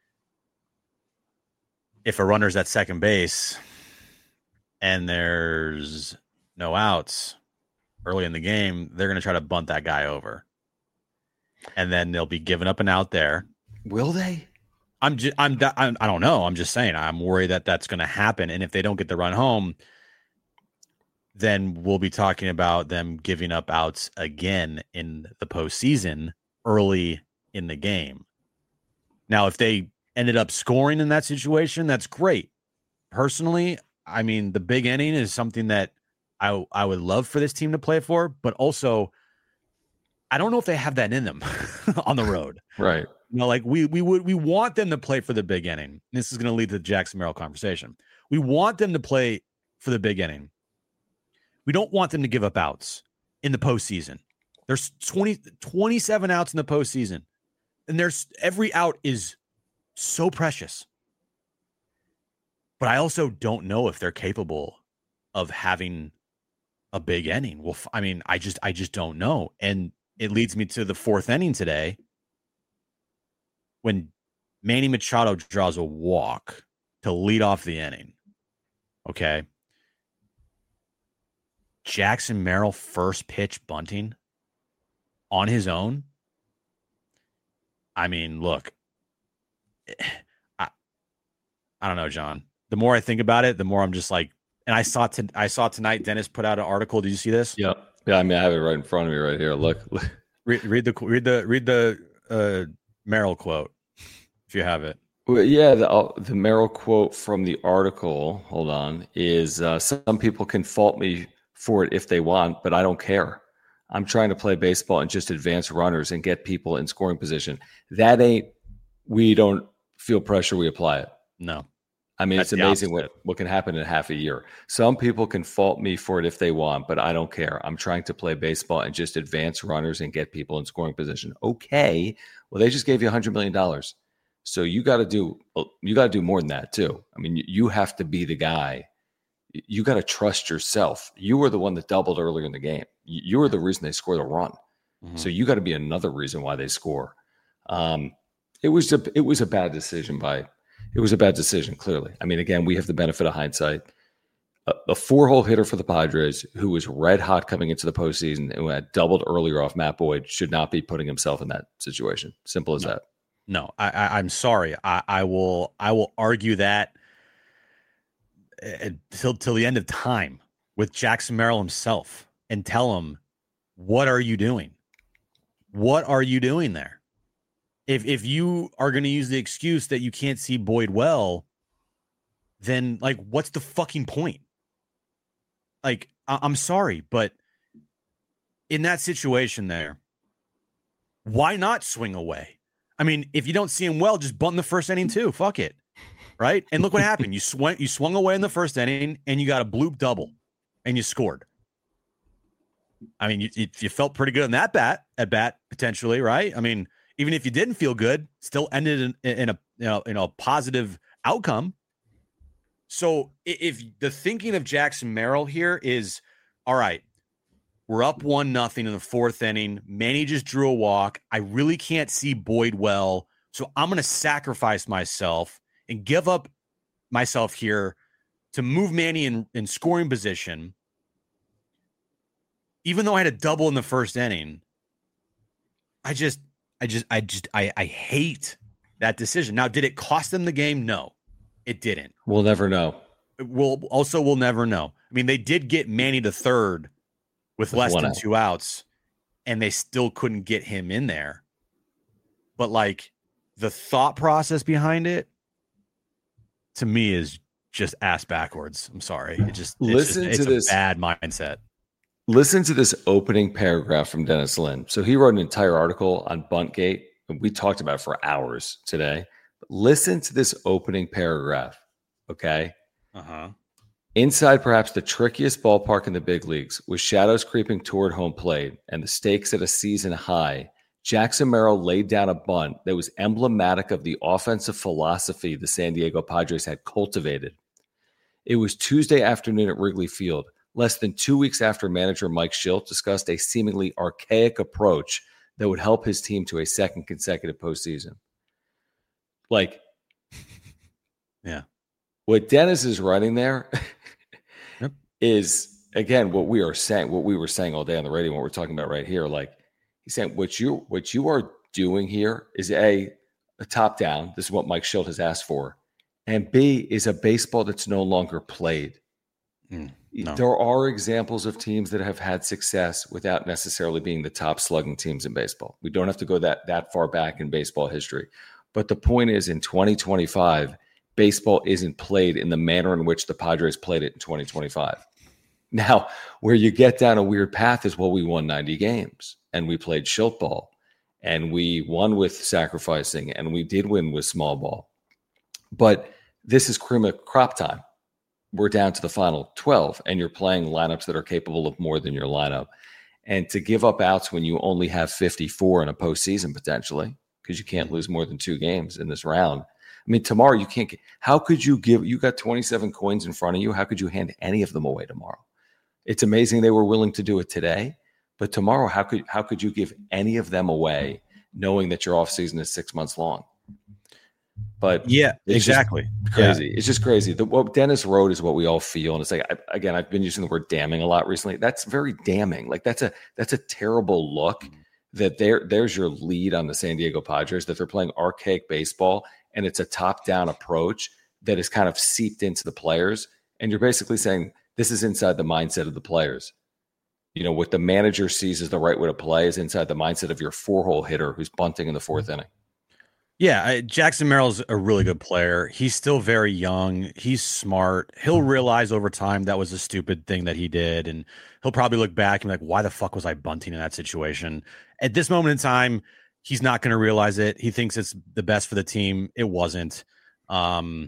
if a runner's at second base and there's no outs early in the game, they're going to try to bunt that guy over. And then they'll be giving up an out there. Will they? I'm just, I'm, I'm, I don't know. I'm just saying, I'm worried that that's going to happen. And if they don't get the run home, then we'll be talking about them giving up outs again in the postseason early in the game. Now, if they ended up scoring in that situation, that's great. Personally, I mean, the big inning is something that I, I would love for this team to play for, but also I don't know if they have that in them on the road. Right. You know, like we we would we want them to play for the big inning. This is going to lead to the Jackson Merrill conversation. We want them to play for the big inning. We don't want them to give up outs in the postseason. There's twenty, twenty-seven outs in the postseason, and there's every out is so precious. But I also don't know if they're capable of having a big inning. Well, I mean, I just I just don't know, and it leads me to the fourth inning today, when Manny Machado draws a walk to lead off the inning. Okay. Jackson Merrill first pitch bunting on his own. I mean, look, I, I don't know, John. The more I think about it, the more I'm just like, and I saw to, I saw tonight Dennis put out an article. Did you see this? Yeah. Yeah. I mean, I have it right in front of me right here. Look, look. Read, read the read the read the uh, Merrill quote if you have it. Well, yeah, the, uh, the Merrill quote from the article, hold on, is uh, some people can fault me for it if they want, but I don't care. I'm trying to play baseball and just advance runners and get people in scoring position. That ain't, we don't feel pressure, we apply it. No. I mean, That's it's amazing what, what can happen in half a year. Some people can fault me for it if they want, but I don't care. I'm trying to play baseball and just advance runners and get people in scoring position. Okay. Well, they just gave you one hundred million dollars. So you got to do, you got to do more than that too. I mean, you have to be the guy. You got to trust yourself. You were the one that doubled earlier in the game. You were the reason they scored a run. Mm-hmm. So you got to be another reason why they score. Um, it was a, it was a bad decision by, it was a bad decision, clearly. I mean, again, we have the benefit of hindsight. A, a four-hole hitter for the Padres who was red hot coming into the postseason and who had doubled earlier off Matt Boyd should not be putting himself in that situation. Simple as no. that. No, I, I, I'm sorry. I, I will I will argue that until till the end of time with Jackson Merrill himself and tell him, what are you doing? What are you doing there? If if you are going to use the excuse that you can't see Boyd well, then like, what's the fucking point? Like, I- I'm sorry, but in that situation there, why not swing away? I mean, if you don't see him well, just bunt in the first inning too. Fuck it. Right. And look what happened. You swung, you swung away in the first inning and you got a bloop double and you scored. I mean, you, you felt pretty good in that bat at bat potentially. Right. I mean, even if you didn't feel good, still ended in, in a, you know, in a positive outcome. So if the thinking of Jackson Merrill here is, all right, we're up one nothing in the fourth inning. Manny just drew a walk. I really can't see Boyd well, so I'm going to sacrifice myself and give up myself here to move Manny in, in scoring position. Even though I had a double in the first inning, I just, I just, I just, I, I hate that decision. Now, did it cost them the game? No. It didn't. We'll never know. We'll also we'll never know. I mean, they did get Manny to third with, with less than out. two outs, and they still couldn't get him in there. But like the thought process behind it, to me, is just ass backwards. I'm sorry. It just listen it's, just, to it's this a bad mindset. Listen to this opening paragraph from Dennis Lin. So he wrote an entire article on Buntgate, and we talked about it for hours today. But listen to this opening paragraph, okay? Uh-huh. Inside perhaps the trickiest ballpark in the big leagues, with shadows creeping toward home plate and the stakes at a season high, Jackson Merrill laid down a bunt that was emblematic of the offensive philosophy the San Diego Padres had cultivated. It was Tuesday afternoon at Wrigley Field, less than two weeks after manager Mike Shildt discussed a seemingly archaic approach that would help his team to a second consecutive postseason. Like, yeah. What Dennis is writing there yep. is, again, what we are saying, what we were saying all day on the radio, what we're talking about right here. Like, he's saying what you what you are doing here is A, a top down. This is what Mike Shildt has asked for. And B, is a baseball that's no longer played. Mm, no. There are examples of teams that have had success without necessarily being the top slugging teams in baseball. We don't have to go that that far back in baseball history. But the point is, in twenty twenty-five, baseball isn't played in the manner in which the Padres played it in twenty twenty-five. Now, where you get down a weird path is, well, we won ninety games and we played Shildt ball and we won with sacrificing and we did win with small ball. But this is cream of crop time. We're down to the final twelve and you're playing lineups that are capable of more than your lineup. And to give up outs when you only have fifty-four in a postseason potentially, because you can't lose more than two games in this round. I mean, tomorrow you can't get, how could you give, you got twenty-seven coins in front of you. How could you hand any of them away tomorrow? It's amazing they were willing to do it today, but tomorrow, how could, how could you give any of them away knowing that your off season is six months long? But yeah, exactly. Crazy. Yeah. It's just crazy. The, what Dennis wrote is what we all feel. And it's like, I, again, I've been using the word damning a lot recently. That's very damning. Like that's a, that's a terrible look that there, there's your lead on the San Diego Padres, that they're playing archaic baseball. And it's a top-down approach that is kind of seeped into the players. And you're basically saying this is inside the mindset of the players. You know, what the manager sees as the right way to play is inside the mindset of your four-hole hitter who's bunting in the fourth inning. Yeah, I, Jackson Merrill's a really good player. He's still very young. He's smart. He'll realize over time that was a stupid thing that he did. And he'll probably look back and be like, why the fuck was I bunting in that situation? At this moment in time, he's not going to realize it. He thinks it's the best for the team. It wasn't. Um,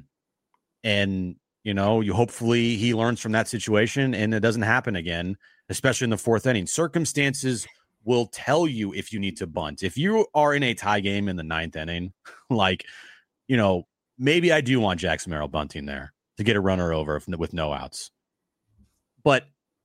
and, you know, you hopefully he learns from that situation and it doesn't happen again, especially in the fourth inning. Circumstances will tell you if you need to bunt. If you are in a tie game in the ninth inning, like, you know, maybe I do want Jackson Merrill bunting there to get a runner over if, with no outs. But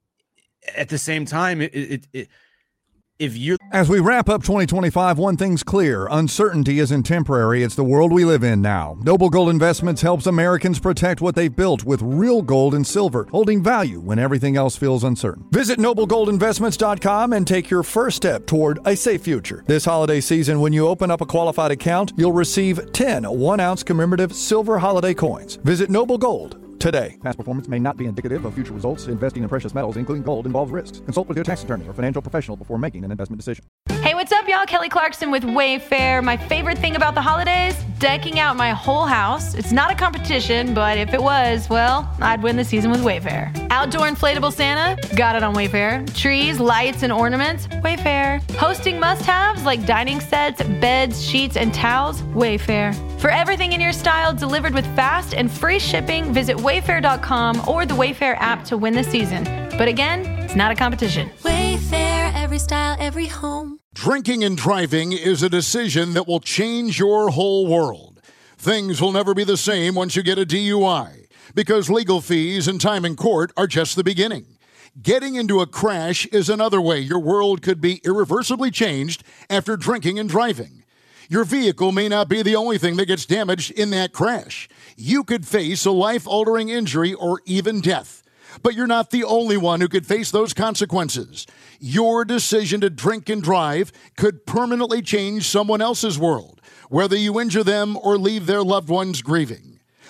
at the same time, it, it, it If you As we wrap up twenty twenty-five, one thing's clear. Uncertainty isn't temporary. It's the world we live in now. Noble Gold Investments helps Americans protect what they've built with real gold and silver, holding value when everything else feels uncertain. Visit noble gold investments dot com and take your first step toward a safe future. This holiday season, when you open up a qualified account, you'll receive ten one-ounce commemorative silver holiday coins. Visit Noble Gold today. Past performance may not be indicative of future results. Investing in precious metals, including gold, involves risks. Consult with your tax attorney or financial professional before making an investment decision. Hey, what's up, y'all? Kelly Clarkson with Wayfair. My favorite thing about the holidays? Decking out my whole house. It's not a competition, but if it was, well, I'd win the season with Wayfair. Outdoor inflatable Santa? Got it on Wayfair. Trees, lights, and ornaments? Wayfair. Hosting must-haves like dining sets, beds, sheets, and towels? Wayfair. For everything in your style delivered with fast and free shipping, visit wayfair dot com or the Wayfair app to win the season. But again, it's not a competition. Wayfair, every style, every home. Drinking and driving is a decision that will change your whole world. Things will never be the same once you get a D U I, because legal fees and time in court are just the beginning. Getting into a crash is another way your world could be irreversibly changed after drinking and driving. Your vehicle may not be the only thing that gets damaged in that crash. You could face a life-altering injury or even death. But you're not the only one who could face those consequences. Your decision to drink and drive could permanently change someone else's world, whether you injure them or leave their loved ones grieving.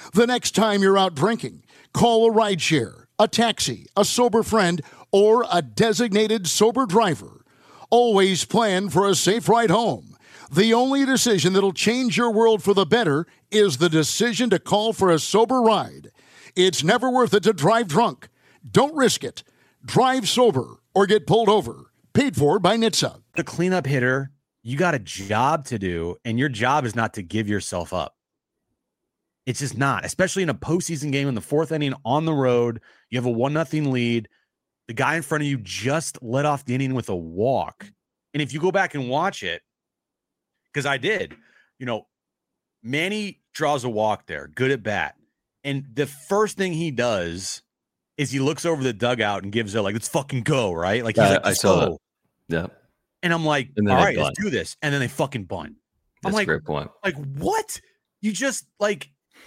The next time you're out drinking, call a rideshare, a taxi, a sober friend, or a designated sober driver. Always plan for a safe ride home. The only decision that'll change your world for the better is the decision to call for a sober ride. It's never worth it to drive drunk. Don't risk it. Drive sober or get pulled over. Paid for by N H T S A. The cleanup hitter, you got a job to do, and your job is not to give yourself up. It's just not, especially in a postseason game in the fourth inning on the road. You have a one nothing lead. The guy in front of you just let off the inning with a walk. And if you go back and watch it, because I did, you know, Manny draws a walk there, good at bat. And the first thing he does is he looks over the dugout and gives it like, let's fucking go, right? Like, he's yeah, like, I let's saw go. that. Yeah. And I'm like, all right, let's do this. And then they fucking bunt. I'm That's like, a great point. Like, what? You just like,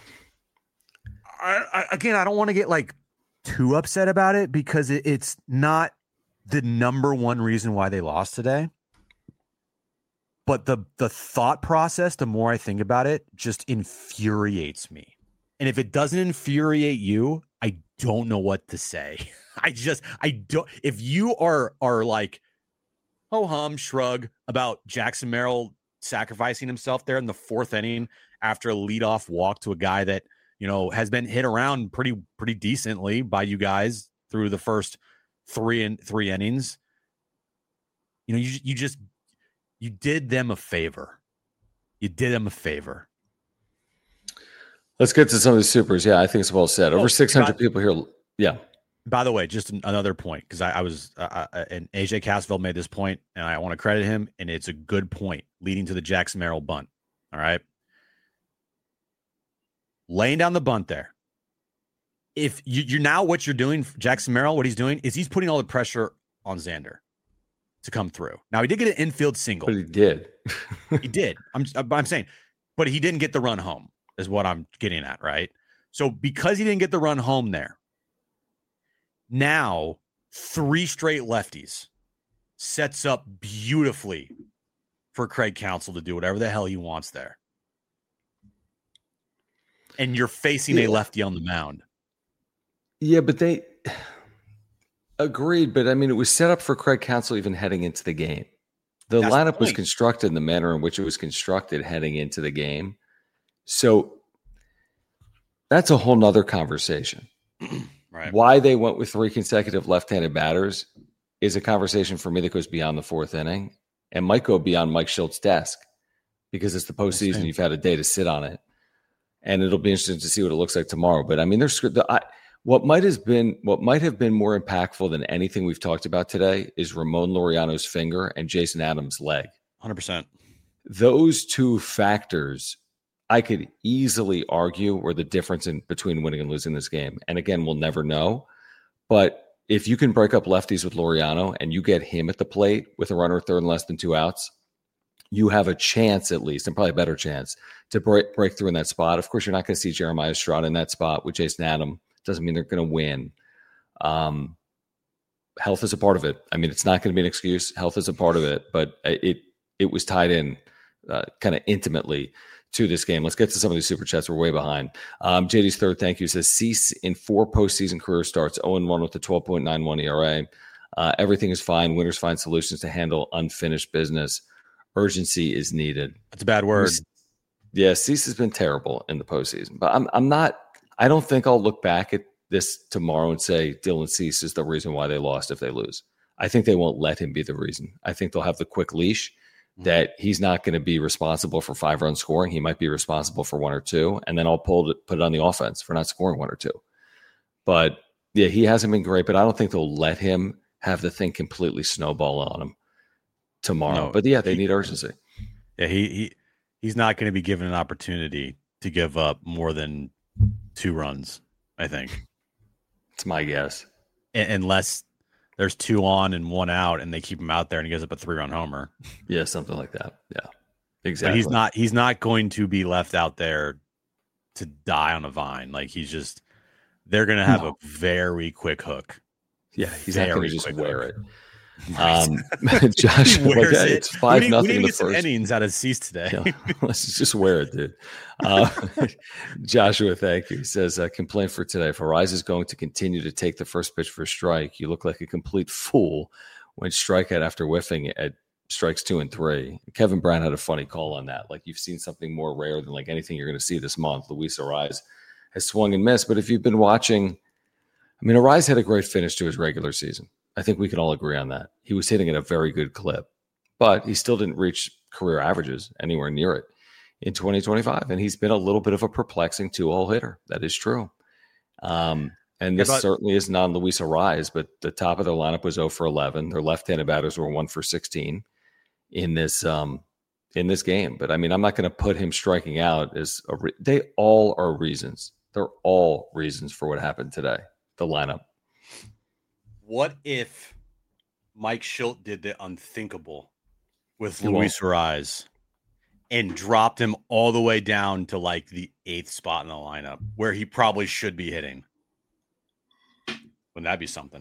I, I, again, I don't want to get like too upset about it because it, it's not the number one reason why they lost today. But the the thought process, the more I think about it, just infuriates me. And if it doesn't infuriate you, I don't know what to say. I just, I don't, if you are, are like, ho hum, shrug about Jackson Merrill sacrificing himself there in the fourth inning after a leadoff walk to a guy that, you know, has been hit around pretty, pretty decently by you guys through the first three and three innings. You know, you, you just, you did them a favor. You did them a favor. Let's get to some of the supers. Yeah, I think it's well said. Over oh, six hundred people here. Yeah. By the way, just another point, because I, I was, uh, and A J Cassville made this point, and I want to credit him, and it's a good point leading to the Jackson Merrill bunt. All right. Laying down the bunt there. If you, you're now what you're doing, Jackson Merrill, what he's doing is he's putting all the pressure on Xander to come through. Now, he did get an infield single. But he did. He did. I'm, I'm saying, but he didn't get the run home, is what I'm getting at, right? So because he didn't get the run home there, now three straight lefties sets up beautifully for Craig Counsell to do whatever the hell he wants there. And you're facing yeah. a lefty on the mound. Yeah, but they agreed. But I mean, it was set up for Craig Counsell even heading into the game. The That's lineup the was constructed in the manner in which it was constructed heading into the game. So that's a whole nother conversation. Right. Why they went with three consecutive left-handed batters is a conversation for me that goes beyond the fourth inning and might go beyond Mike Schultz's desk because it's the postseason. You've had a day to sit on it. And it'll be interesting to see what it looks like tomorrow. But I mean, there's the, I, what might have been what might have been more impactful than anything we've talked about today is Ramon Laureano's finger and Jason Adams' leg. one hundred percent. Those two factors, I could easily argue, were the difference in between winning and losing this game. And again, we'll never know. But if you can break up lefties with Laureano and you get him at the plate with a runner third and less than two outs, you have a chance at least, and probably a better chance, to break break through in that spot. Of course, you're not going to see Jeremiah Estrada in that spot with Jason Adam. Doesn't mean they're going to win. Um, health is a part of it. I mean, it's not going to be an excuse. Health is a part of it, but it it was tied in uh, kind of intimately to this game. Let's get to some of these super chats. We're way behind. Um, J D's third thank you says, Cease in four postseason career starts, oh and one with a twelve point nine one E R A. Uh, everything is fine. Winners find solutions to handle unfinished business. Urgency is needed. That's a bad word. Yeah, Cease has been terrible in the postseason. But I'm I'm not I don't think I'll look back at this tomorrow and say Dylan Cease is the reason why they lost if they lose. I think they won't let him be the reason. I think they'll have the quick leash that he's not going to be responsible for five run scoring. He might be responsible for one or two, and then I'll pull it, put it on the offense for not scoring one or two. But yeah, he hasn't been great, but I don't think they'll let him have the thing completely snowball on him tomorrow. No, but yeah, they he, need urgency. Yeah, he, he he's not going to be given an opportunity to give up more than two runs, I think. It's my guess. A- unless there's two on and one out and they keep him out there and he gives up a three-run homer. Yeah, something like that. Yeah, exactly. But he's not he's not going to be left out there to die on a vine. Like, he's just – they're going to have no. a very quick hook. Yeah, he's very not going to just wear hook. it. Um, Josh, like, it. it's five we need, nothing we need in to the get some first. innings out of Cease today. Yeah, let's just wear it, dude. Uh, Joshua, thank you. He says, uh, complaint for today. If Arise is going to continue to take the first pitch for a strike, you look like a complete fool when strikeout after whiffing at strikes two and three. Kevin Brown had a funny call on that. Like, you've seen something more rare than like anything you're going to see this month. Luis Arise has swung and missed. But if you've been watching, I mean, Arise had a great finish to his regular season. I think we can all agree on that. He was hitting at a very good clip, but he still didn't reach career averages anywhere near it in twenty twenty-five. And he's been a little bit of a perplexing two-hole hitter. That is true. Um, and this about- certainly is non-Luis Arise, but the top of their lineup was zero for eleven. Their left-handed batters were one for sixteen in this um, in this game. But I mean, I'm not going to put him striking out as a re- they all are reasons. They're all reasons for what happened today. The lineup. What if Mike Shildt did the unthinkable with He Luis Arise and dropped him all the way down to like the eighth spot in the lineup where he probably should be hitting? Wouldn't that be something?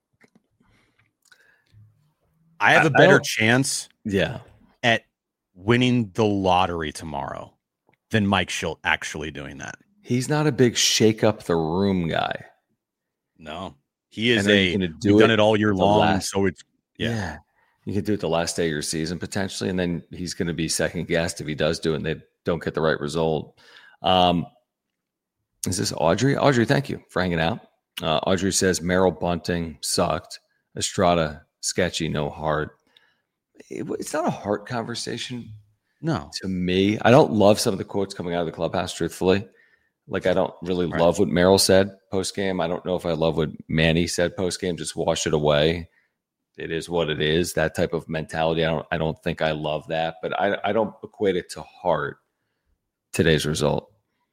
I have I- a I better don't- chance Yeah. at winning the lottery tomorrow than Mike Shildt actually doing that. He's not a big shake up the room guy. No, he is And are you a. gonna do We've done it it all year the long, last- so it's Yeah. yeah. You could do it the last day of your season potentially, and then he's going to be second guessed if he does do it and they don't get the right result. Um, is this Audrey? Audrey, thank you for hanging out. Uh, Audrey says Merrill Bunting sucked. Estrada, sketchy, no heart. It, it's not a heart conversation No, to me. I don't love some of the quotes coming out of the clubhouse, truthfully. Like, I don't really Right. love what Merrill said post-game. I don't know if I love what Manny said post-game. Just wash it away. It is what it is. That type of mentality. I don't I don't think I love that, but I I don't equate it to heart, today's result.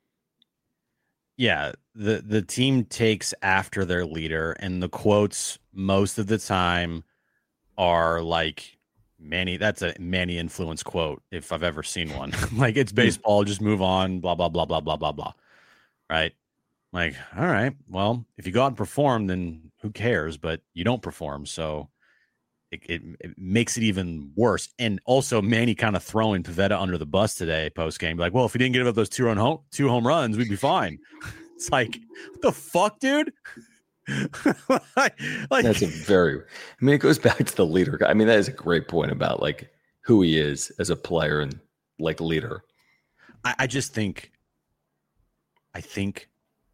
yeah. the The team takes after their leader, and the quotes most of the time are like Manny. That's a Manny influence quote if I've ever seen one. Like, it's baseball. Just move on. Blah blah blah blah blah blah blah. Right? Like, all right. Well, if you go out and perform, then who cares? But you don't perform, so. It, it, it makes it even worse. And also, Manny kind of throwing Pivetta under the bus today post game. Like, well, if we didn't give up those two run home two home runs, we'd be fine. It's like, what the fuck, dude? like, That's a very. I mean, it goes back to the leader. I mean, that is a great point about like who he is as a player and like leader. I, I just think, I think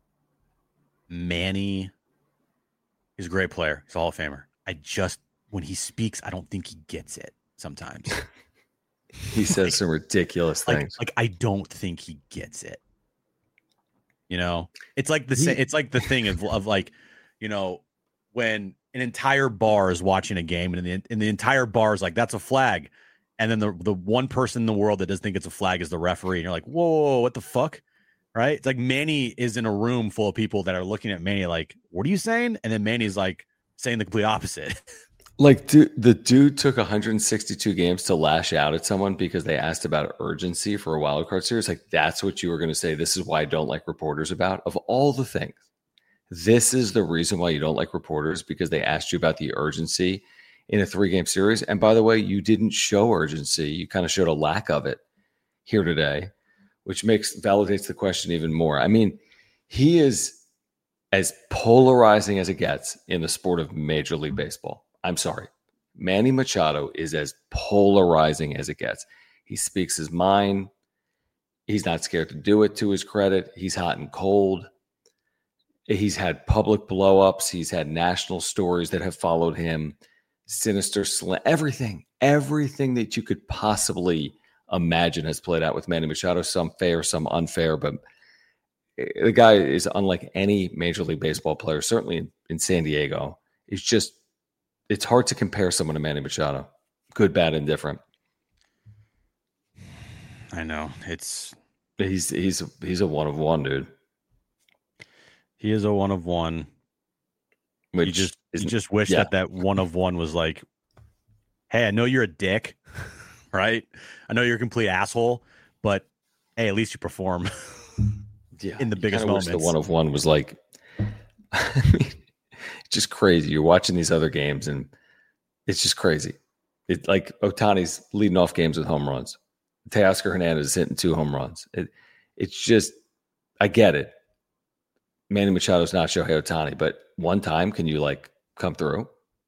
Manny is a great player. He's a Hall of Famer. I just. When he speaks, I don't think he gets it sometimes. He says like, some ridiculous like, things. Like, I don't think he gets it. You know, it's like the he, it's like the thing of, of like, you know, when an entire bar is watching a game and the and the entire bar is like, that's a flag. And then the, the one person in the world that doesn't think it's a flag is the referee. And you're like, whoa, whoa, whoa, what the fuck? Right. It's like Manny is in a room full of people that are looking at Manny like, what are you saying? And then Manny's like saying the complete opposite. Like, dude, the dude took one hundred sixty-two games to lash out at someone because they asked about urgency for a wild card series. Like, that's what you were going to say. This is why I don't like reporters about. Of all the things, this is the reason why you don't like reporters, because they asked you about the urgency in a three-game series. And by the way, you didn't show urgency. You kind of showed a lack of it here today, which makes validates the question even more. I mean, he is as polarizing as it gets in the sport of Major League Baseball. I'm sorry. Manny Machado is as polarizing as it gets. He speaks his mind. He's not scared to do it, to his credit. He's hot and cold. He's had public blow-ups. He's had national stories that have followed him. Sinister slant, everything, everything that you could possibly imagine has played out with Manny Machado, some fair, some unfair, but the guy is unlike any Major League Baseball player, certainly in, in San Diego. It's just, it's hard to compare someone to Manny Machado. Good, bad, and different. I know. It's he's he's he's a one of one, dude. He is a one of one. Which you just is, you just wish yeah. that that one of one was like, hey, I know you're a dick, right? I know you're a complete asshole, but hey, at least you perform. Yeah, in the biggest moments. moments. The one of one was like, I mean, it's just crazy. You're watching these other games, and It's just crazy. It's like Ohtani's leading off games with home runs. Teoscar Hernandez is hitting two home runs. It, it's just, I get it. Manny Machado's not Shohei Ohtani, but one time, can you like come through?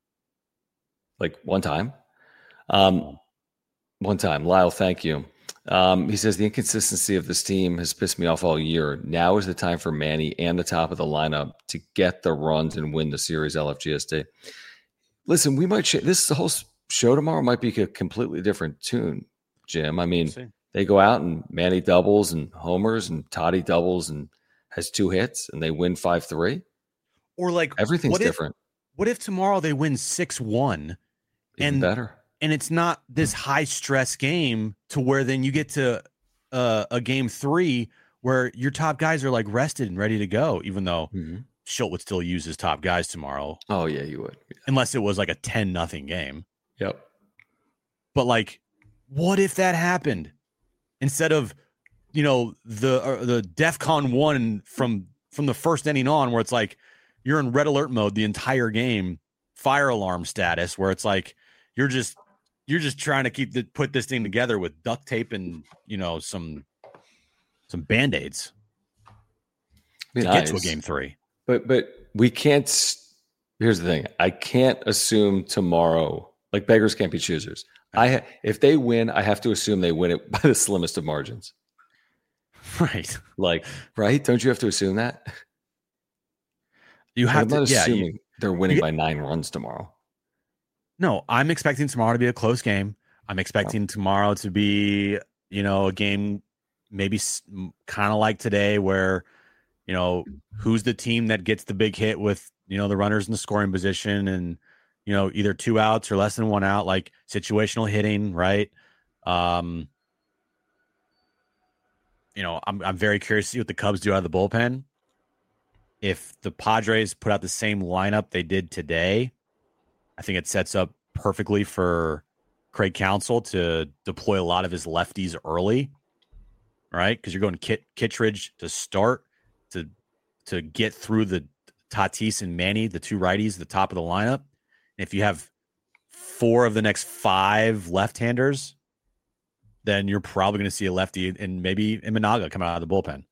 Like one time? Um, one time. Lyle, thank you. Um, he says, the inconsistency of this team has pissed me off all year. Now is the time for Manny and the top of the lineup to get the runs and win the series, L F G S D. Listen, we might, sh- this whole show tomorrow might be a completely different tune, Jim. I mean, they go out and Manny doubles and homers and Toddy doubles and has two hits and they win five three. Or like everything's what if, different. What if tomorrow they win six one and better? And it's not this high stress game to where then you get to uh, a game three where your top guys are like rested and ready to go, even though mm-hmm. Schultz would still use his top guys tomorrow. Oh yeah, you would. Yeah. Unless it was like a ten nothing game. Yep. But like, what if that happened instead of, you know, the uh, the DEFCON one from from the first inning on, where it's like you're in red alert mode the entire game, fire alarm status, where it's like you're just you're just trying to keep the put this thing together with duct tape and, you know, some some band-aids to nice. Get to a game three. But but we can't. Here's the thing: I can't assume tomorrow. Like beggars can't be choosers. I if they win, I have to assume they win it by the slimmest of margins. Right. Like, right? Don't you have to assume that? You have I'm to. not Yeah, assuming you, they're winning you, by nine runs tomorrow. No, I'm expecting tomorrow to be a close game. I'm expecting tomorrow to be, you know, a game maybe kind of like today where, you know, who's the team that gets the big hit with, you know, the runners in the scoring position and, you know, either two outs or less than one out, like situational hitting, right? Um, you know, I'm I'm very curious to see what the Cubs do out of the bullpen. If the Padres put out the same lineup they did today, I think it sets up perfectly for Craig Counsell to deploy a lot of his lefties early, right? Because you're going Kit, Kittredge to start to to get through the Tatis and Manny, the two righties, the top of the lineup. And if you have four of the next five left-handers, then you're probably going to see a lefty and maybe Imanaga come out of the bullpen.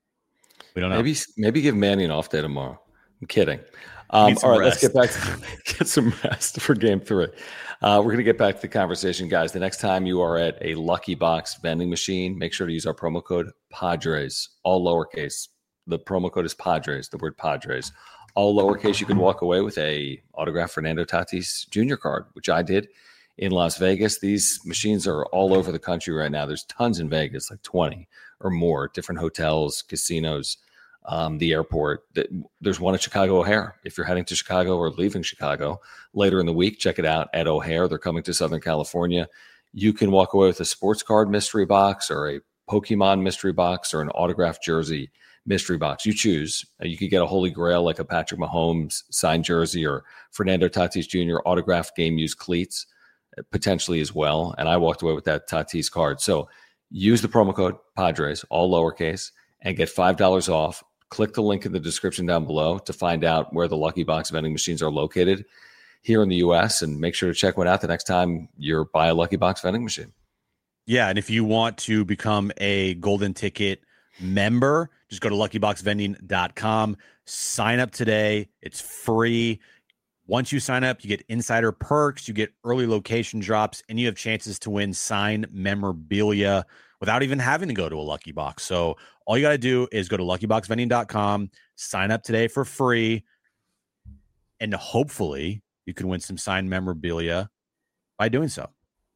We don't know. Maybe maybe give Manny an off day tomorrow. I'm kidding. Um, all right, rest. Let's get back to get some rest for game three. Uh, we're going to get back to the conversation, guys. The next time you are at a Lucky Box vending machine, make sure to use our promo code Padres, all lowercase. The promo code is Padres, the word Padres. All lowercase, you can walk away with a autographed Fernando Tatis Junior card, which I did in Las Vegas. These machines are all over the country right now. There's tons in Vegas, like twenty or more, different hotels, casinos, um, the airport. There's one at Chicago O'Hare. If you're heading to Chicago or leaving Chicago later in the week, check it out at O'Hare. They're coming to Southern California. You can walk away with a sports card mystery box or a Pokemon mystery box or an autographed jersey mystery box. You choose. You could get a Holy Grail like a Patrick Mahomes signed jersey or Fernando Tatis Junior autographed game used cleats potentially as well. And I walked away with that Tatis card. So use the promo code Padres, all lowercase, and get five dollars off. Click the link in the description down below to find out where the Lucky Box vending machines are located here in the U S, and make sure to check one out the next time you're by a Lucky Box vending machine. Yeah, and if you want to become a Golden Ticket member, just go to lucky box vending dot com. Sign up today. It's free. Once you sign up, you get insider perks, you get early location drops, and you have chances to win signed memorabilia without even having to go to a Lucky Box. So all you got to do is go to lucky box vending dot com, sign up today for free, and hopefully you can win some signed memorabilia by doing so.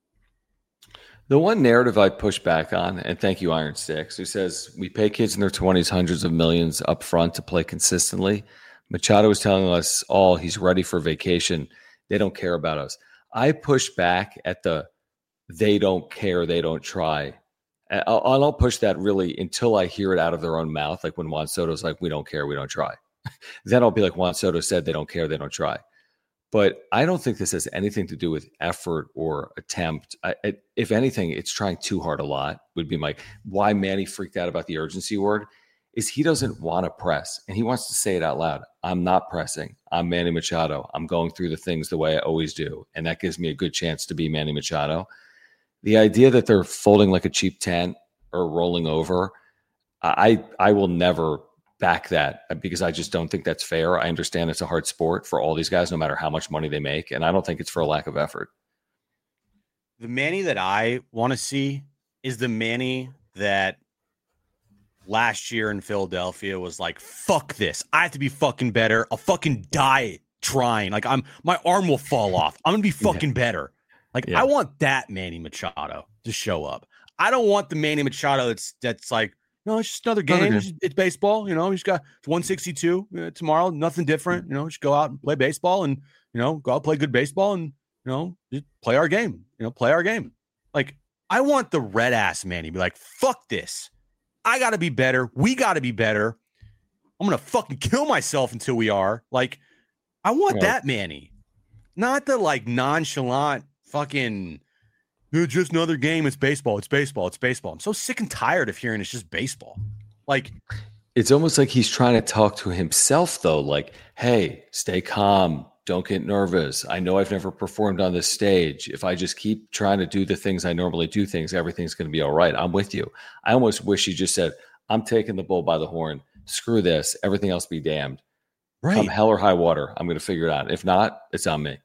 The one narrative I push back on, and thank you, Iron Sticks, who says we pay kids in their twenties hundreds of millions up front to play consistently. Machado was telling us all he's ready for vacation. They don't care about us. I push back at the they don't care, they don't try. And I'll, I'll push that really until I hear it out of their own mouth, like when Juan Soto's like, we don't care, we don't try. Then I'll be like, Juan Soto said they don't care, they don't try. But I don't think this has anything to do with effort or attempt. I, I, if anything, it's trying too hard a lot would be my, why Manny freaked out about the urgency word. is he doesn't want to press, and he wants to say it out loud. I'm not pressing. I'm Manny Machado. I'm going through the things the way I always do, and that gives me a good chance to be Manny Machado. The idea that they're folding like a cheap tent or rolling over, I I will never back that because I just don't think that's fair. I understand it's a hard sport for all these guys, no matter how much money they make, and I don't think it's for a lack of effort. The Manny that I want to see is the Manny that last year in Philadelphia was like, fuck this. I have to be fucking better. I'll fucking die trying. Like I'm, my arm will fall off. I'm going to be fucking yeah. better. Like yeah. I want that Manny Machado to show up. I don't want the Manny Machado that's, that's like, no, it's just another game. Another it's, it's baseball. You know, he's got it's one sixty-two uh, tomorrow. Nothing different. You know, just go out and play baseball and, you know, go out and play good baseball and, you know, just play our game, you know, play our game. Like I want the red ass Manny be like, fuck this. I got to be better. We got to be better. I'm going to fucking kill myself until we are. Like, I want yeah. that Manny. Not the, like, nonchalant fucking, it's just another game. It's baseball. It's baseball. It's baseball. I'm so sick and tired of hearing it's just baseball. Like, it's almost like he's trying to talk to himself, though. Like, hey, stay calm. Don't get nervous. I know I've never performed on this stage. If I just keep trying to do the things I normally do things, everything's going to be all right. I'm with you. I almost wish he just said, I'm taking the bull by the horn. Screw this. Everything else be damned. Right. Come hell or high water. I'm going to figure it out. If not, it's on me.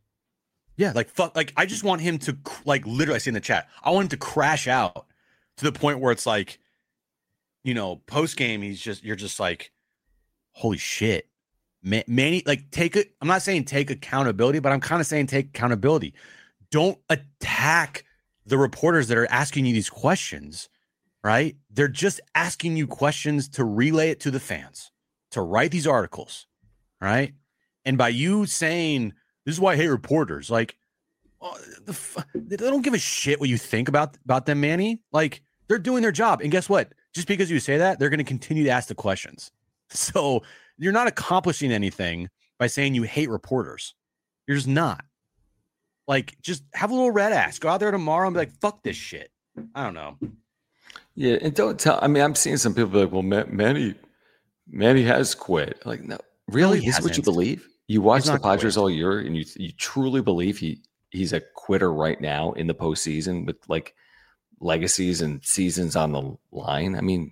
Yeah. Like, fuck. Like, I just want him to, like, literally, I see in the chat, I want him to crash out to the point where it's like, you know, post game, he's just, you're just like, holy shit. Manny, like take it. I'm not saying take accountability, but I'm kind of saying take accountability. Don't attack the reporters that are asking you these questions, right? They're just asking you questions to relay it to the fans, to write these articles, right? And by you saying, this is why I hate reporters, like, oh, the f- they don't give a shit what you think about, about them, Manny. Like, they're doing their job. And guess what? Just because you say that, they're going to continue to ask the questions. So you're not accomplishing anything by saying you hate reporters. You're just not. Like, just have a little red ass. Go out there tomorrow and be like, fuck this shit. I don't know. Yeah, and don't tell. I mean, I'm seeing some people be like, well, Manny, Manny has quit. Like, no, really? No, this is what you believe? You watch the Padres quit. all year, and you you truly believe he he's a quitter right now in the postseason with like legacies and seasons on the line? I mean,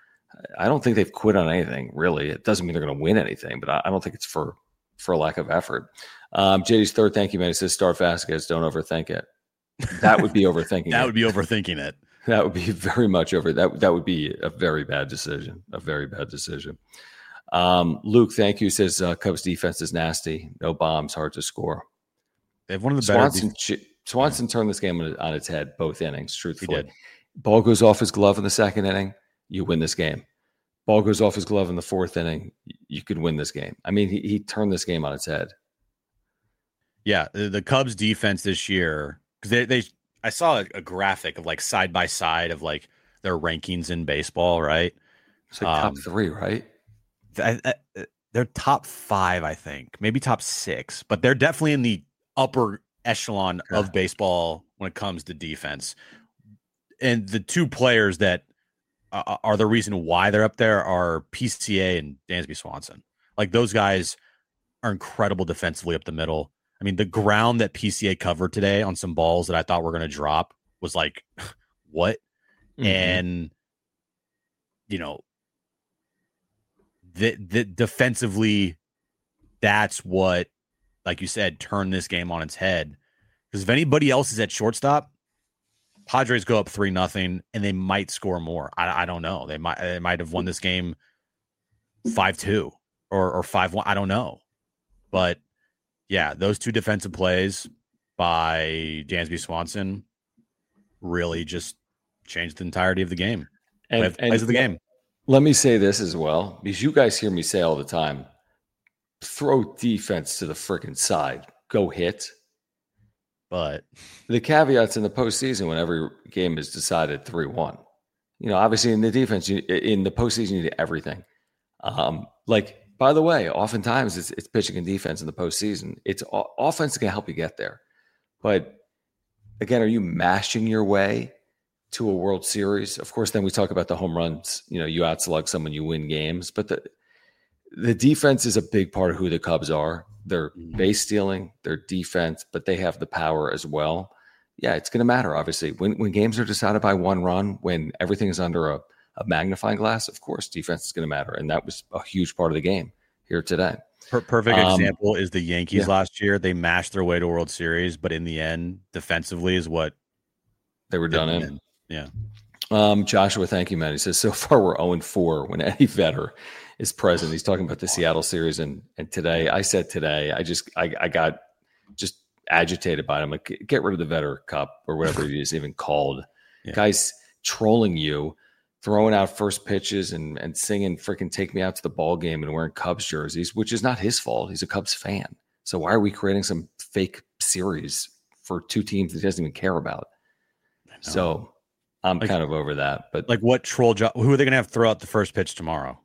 I don't think they've quit on anything, really. It doesn't mean they're going to win anything, but I, I don't think it's for for a lack of effort. Um, J D's third thank you, man. He says, start Vasquez, don't overthink it. That would be overthinking that it. would be overthinking it. That would be very much over. That, that would be a very bad decision, a very bad decision. Um, Luke, thank you, says uh, Cubs defense is nasty. No bombs, hard to score. They have one of the better. Swanson, def- Swanson turned this game on, on its head, both innings, truthfully. Ball goes off his glove in the second inning, you win this game. Ball goes off his glove in the fourth inning, you could win this game. I mean, he, he turned this game on its head. Yeah, the, the Cubs defense this year, because they, they, I saw a, a graphic of like side by side of like their rankings in baseball, right? It's like um, top three, right? I, I, they're top five, I think, maybe top six, but they're definitely in the upper echelon yeah. of baseball when it comes to defense. And the two players that uh, are the reason why they're up there are P C A and Dansby Swanson. Like those guys are incredible defensively up the middle. I mean, the ground that P C A covered today on some balls that I thought were going to drop was like, what? Mm-hmm. And, you know, the, the defensively, that's what, like you said, turned this game on its head. Because if anybody else is at shortstop, Padres go up three nothing, and they might score more. I, I don't know. They might they might have won this game five two or or five one. I don't know. But yeah, those two defensive plays by Dansby Swanson really just changed the entirety of the game. And, and plays of the game. Let me say this as well, because you guys hear me say all the time, throw defense to the freaking side. Go hit. But the caveats in the postseason when every game is decided three one. You know, obviously in the defense, you, in the postseason, you need everything. Um, like, by the way, oftentimes it's, it's pitching and defense in the postseason. It's offense can help you get there. But again, are you mashing your way to a World Series. Of course, then we talk about the home runs. You know, you outslug someone, you win games. But the the defense is a big part of who the Cubs are. Their base stealing, their defense, but they have the power as well. Yeah, it's going to matter, obviously. When when games are decided by one run, when everything is under a, a magnifying glass, of course, defense is going to matter. And that was a huge part of the game here today. Per- perfect um, example is the Yankees yeah. last year. They mashed their way to World Series, but in the end, defensively is what they were done in. Yeah. Um, Joshua, thank you, man. He says, so far we're oh and four when Eddie Vedder is present. He's talking about the Seattle series. And and today, I said today, I just, I, I got just agitated by him. Like, get rid of the Vedder Cup or whatever it is even called. Yeah. Guys trolling you, throwing out first pitches and, and singing freaking Take Me Out to the Ball Game and wearing Cubs jerseys, which is not his fault. He's a Cubs fan. So why are we creating some fake series for two teams that he doesn't even care about? So I'm like, kind of over that. But like what troll job? Who are they going to have throw out the first pitch tomorrow?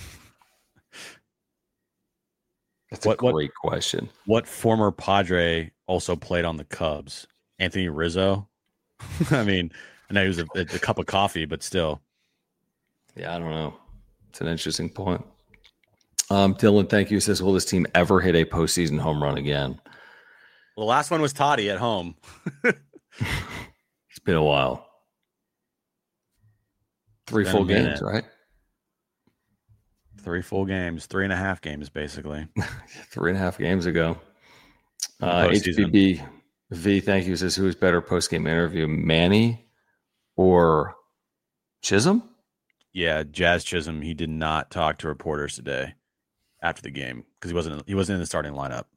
That's what, a great what, question. What former Padre also played on the Cubs? Anthony Rizzo? I mean, I know he was a, a, a cup of coffee, but still. Yeah, I don't know. It's an interesting point. Um, Dylan, thank you. Says, will this team ever hit a postseason home run again? Well, the last one was Toddy at home. It's been a while. Three full games, right? Three full games, three and a half games, basically. Three and a half games ago. Uh, H B B V, thank you. Says, who is better post-game interview, Manny or Chisholm? Yeah, Jazz Chisholm. He did not talk to reporters today after the game because he wasn't he wasn't in the starting lineup.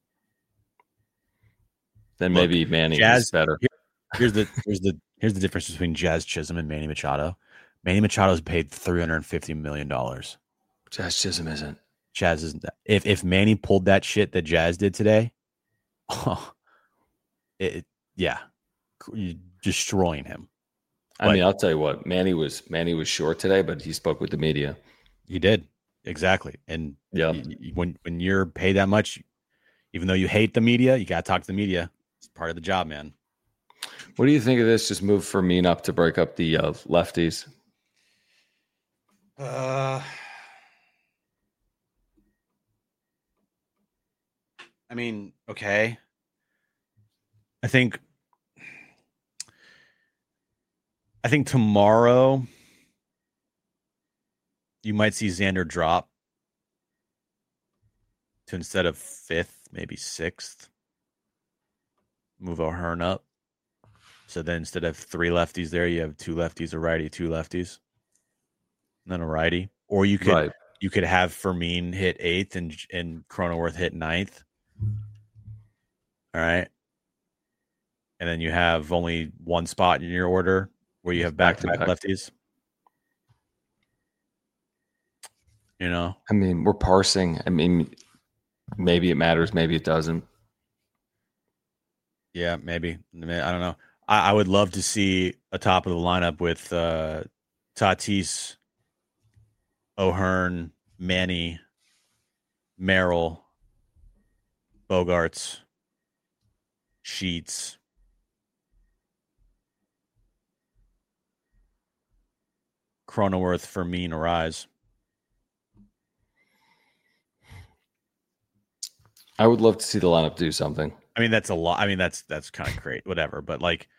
Then Look, maybe Manny Jazz, is better. Here, here's the here's the here's the difference between Jazz Chisholm and Manny Machado. Manny Machado is paid three hundred fifty million dollars. Jazz Chisholm isn't. Jazz isn't. If if Manny pulled that shit that Jazz did today, oh, it yeah, you're destroying him. I but, mean, I'll tell you what, Manny was Manny was short today, but he spoke with the media. He did exactly, and yeah, y- y- when when you're paid that much, even though you hate the media, you got to talk to the media. It's part of the job, man. What do you think of this? Just move Fermin up to break up the uh, lefties. Uh, I mean, okay. I think, I think tomorrow you might see Xander drop to instead of fifth, maybe sixth. Move O'Hearn up. So then instead of three lefties there, you have two lefties, a righty, two lefties. And then a righty, or you could right. you could have Fermin hit eighth and and Cronenworth hit ninth. All right, and then you have only one spot in your order where you have back to back lefties. You know, I mean, we're parsing. I mean, maybe it matters, maybe it doesn't. Yeah, maybe. I don't know. I, I would love to see a top of the lineup with uh, Tatis, O'Hearn, Manny, Merrill, Bogarts, Sheets. Cronenworth, Fermin, Arise. I would love to see the lineup do something. I mean, that's a lot. I mean, that's that's kind of great, whatever. But like,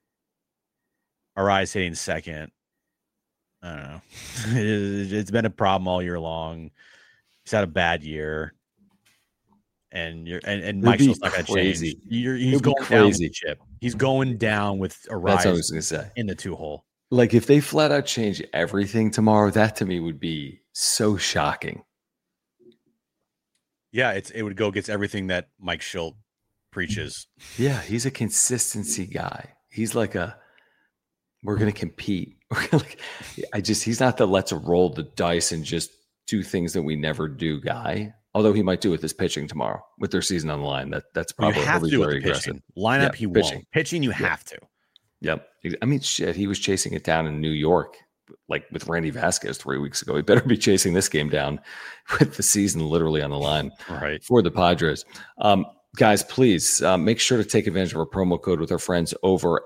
Arise hitting second. I don't know. It's been a problem all year long. He's had a bad year, and you're and, and Mike Schultz not going to change. You're, he's going down with the chip. He's going down with a rise. That's what I was going to say. In the two hole. Like if they flat out change everything tomorrow, that to me would be so shocking. Yeah, it's it would go against everything that Mike Schultz preaches. Yeah, he's a consistency guy. He's like a we're going to compete. Like, I just, he's not the let's roll the dice and just do things that we never do guy. Although he might do with his pitching tomorrow with their season on the line. That that's probably you have to do very with the aggressive. Pitching. Lineup, yeah, he pitching. won't. Pitching, you yeah. have to. Yep. I mean, shit, he was chasing it down in New York, like with Randy Vasquez three weeks ago. He better be chasing this game down with the season literally on the line right. for the Padres. Um, guys, please uh, make sure to take advantage of our promo code with our friends over at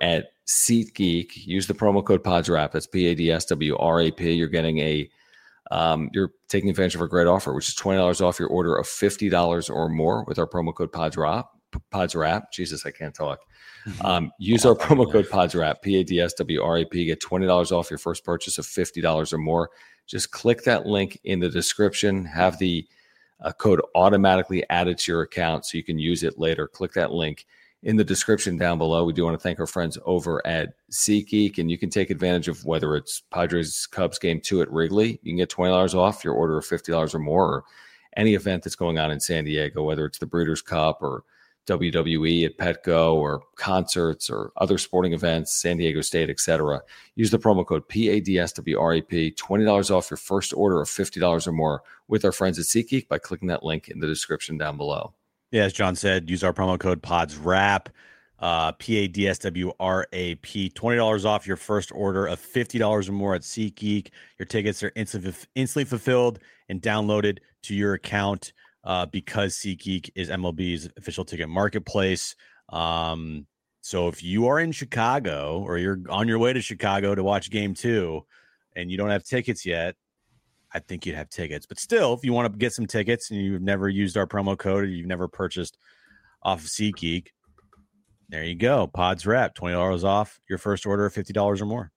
SeatGeek. Use the promo code PODSWRAP. That's P A D S W R A P. You're getting a, um, you're taking advantage of a great offer, which is twenty dollars off your order of fifty dollars or more with our promo code PODSWRAP. PODSWRAP. Jesus, I can't talk. Um, use our promo code PODSWRAP, P A D S W R A P. Get twenty dollars off your first purchase of fifty dollars or more. Just click that link in the description. Have the uh, code automatically added to your account so you can use it later. Click that link in the description down below. We do want to thank our friends over at SeatGeek, and you can take advantage of whether it's Padres Cubs game two at Wrigley. You can get twenty dollars off your order of fifty dollars or more, or any event that's going on in San Diego, whether it's the Breeders' Cup or W W E at Petco or concerts or other sporting events, San Diego State, et cetera. Use the promo code P A D S W R A P, twenty dollars off your first order of fifty dollars or more with our friends at SeatGeek by clicking that link in the description down below. Yeah, as John said, use our promo code PODSWRAP, uh, P A D S W R A P, twenty dollars off your first order of fifty dollars or more at SeatGeek. Your tickets are instantly, instantly fulfilled and downloaded to your account. Uh, because SeatGeek is M L B's official ticket marketplace. Um, so if you are in Chicago or you're on your way to Chicago to watch game two and you don't have tickets yet, I think you'd have tickets. But still, if you want to get some tickets and you've never used our promo code or you've never purchased off of SeatGeek, there you go. PODSWRAP, twenty dollars off your first order of fifty dollars or more.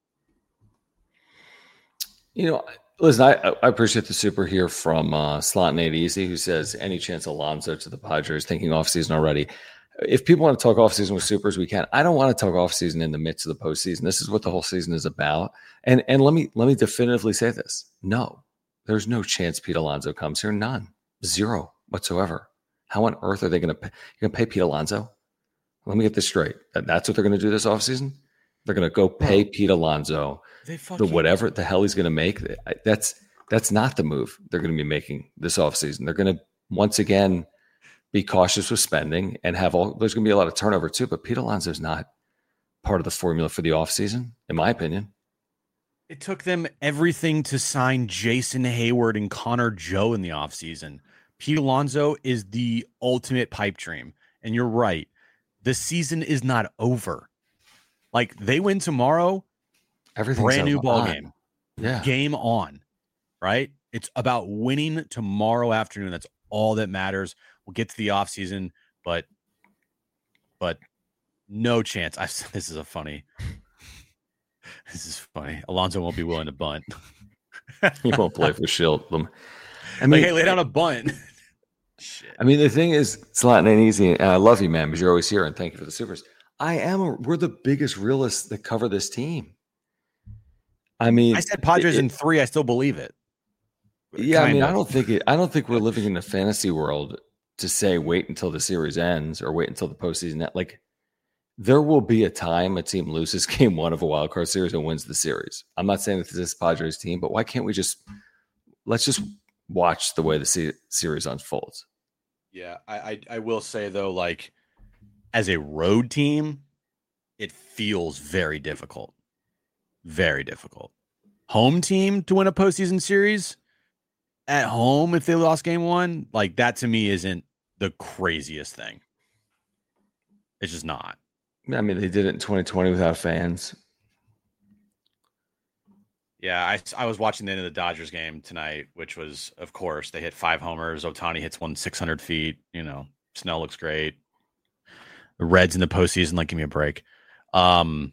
You know, listen, I, I appreciate the super here from uh, Slot Nate Easy, who says, any chance Alonso to the Padres, thinking offseason already. If people want to talk offseason with supers, we can. I don't want to talk offseason in the midst of the postseason. This is what the whole season is about. And and let me let me definitively say this. No, there's no chance Pete Alonso comes here. None. Zero whatsoever. How on earth are they going to pay? You're going to pay Pete Alonso? Let me get this straight. That, that's what they're going to do this offseason? They're going to go pay Pete Alonso the whatever the hell he's going to make. That's that's not the move they're going to be making this offseason. They're going to, once again, be cautious with spending and have all – there's going to be a lot of turnover too, but Pete Alonso is not part of the formula for the offseason, in my opinion. It took them everything to sign Jason Hayward and Connor Joe in the offseason. Pete Alonso is the ultimate pipe dream. And you're right. The season is not over. Like, they win tomorrow, everything's brand new ball on. game. Yeah. Game on, right? It's about winning tomorrow afternoon. That's all that matters. We'll get to the offseason, but but no chance. I, this is a funny. This is funny. Alonso won't be willing to bunt. He won't play for Shield. I mean, like, hey, lay down a bunt. Shit. I mean, the thing is, it's not easy, and I love you, man, because you're always here, and thank you for the supers. I am. A, we're the biggest realists that cover this team. I mean, I said Padres it, in three. I still believe it. Yeah, kind I mean, of. I don't think it. I don't think we're living in a fantasy world to say wait until the series ends or wait until the postseason. Like, there will be a time a team loses game one of a wild card series and wins the series. I'm not saying that this is Padres team, but why can't we just let's just watch the way the se- series unfolds? Yeah, I, I I will say though, like, as a road team, it feels very difficult. Very difficult. Home team to win a postseason series at home if they lost game one, like, that to me isn't the craziest thing. It's just not. I mean, they did it in twenty twenty without fans. Yeah, I, I was watching the end of the Dodgers game tonight, which was, of course, they hit five homers. Ohtani hits one six hundred feet. You know, Snell looks great. The Reds in the postseason, like, give me a break. Um,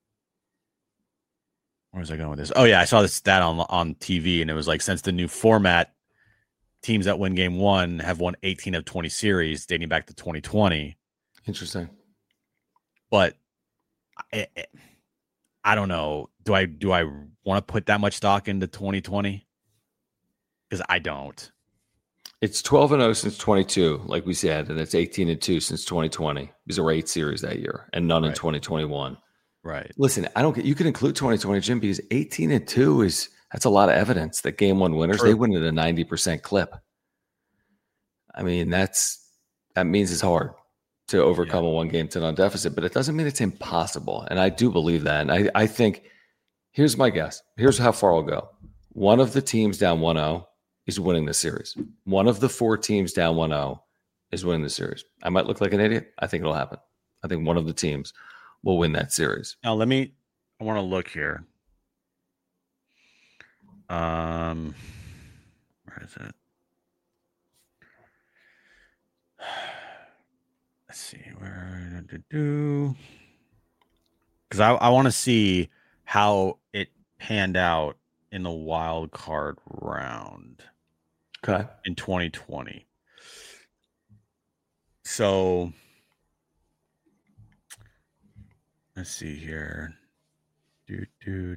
where was I going with this? Oh, yeah, I saw this stat on on T V, and it was like, since the new format, teams that win game one have won eighteen of twenty series dating back to twenty twenty. Interesting. But I, I don't know. Do I do I want to put that much stock into twenty twenty? Because I don't. It's twelve and oh since twenty-two, like we said, and it's eighteen and two since twenty twenty. Because there were eight series that year and none right. in twenty twenty-one. Right. Listen, I don't get. You can include twenty twenty, Jim, because eighteen and two is that's a lot of evidence that game one winners True. They win at a ninety percent clip. I mean, that's that means it's hard to overcome yeah. a one game to none deficit, but it doesn't mean it's impossible. And I do believe that. And I, I think here's my guess. Here's how far I'll go. One of the teams down one oh is winning the series. One of the four teams down one oh is winning the series. I might look like an idiot. I think it'll happen. I think one of the teams will win that series. Now let me. I want to look here. Um, where is it? Let's see where to do. Because I, I want to see how it panned out in the wild card round. Okay. In twenty twenty. So let's see here. Do do.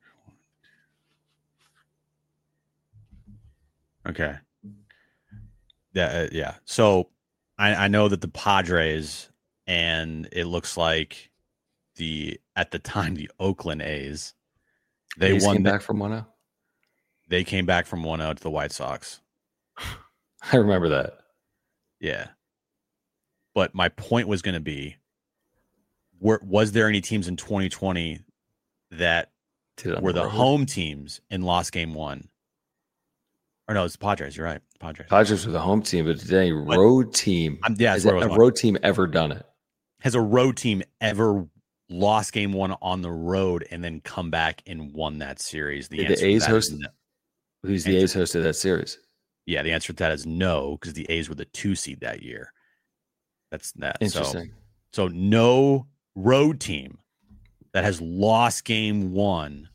Okay. Yeah, uh, yeah. So I, I know that the Padres, and it looks like the at the time the Oakland A's, they A's won came the, back from one oh. They came back from one oh to the White Sox. I remember that. Yeah. But my point was going to be, were, was there any teams in twenty twenty that were the, the home teams and lost game one? Or no, it's the Padres. You're right. Padres. Padres were the home team, but did any but, road team, I'm, yeah, has a going. road team ever done it? Has a road team ever lost game one on the road and then come back and won that series? The did answer the A's to that host? No. Who's the A's hosted that series? Yeah, the answer to that is no, because the A's were the two seed that year. That's that. Interesting. So, so no road team that has lost game one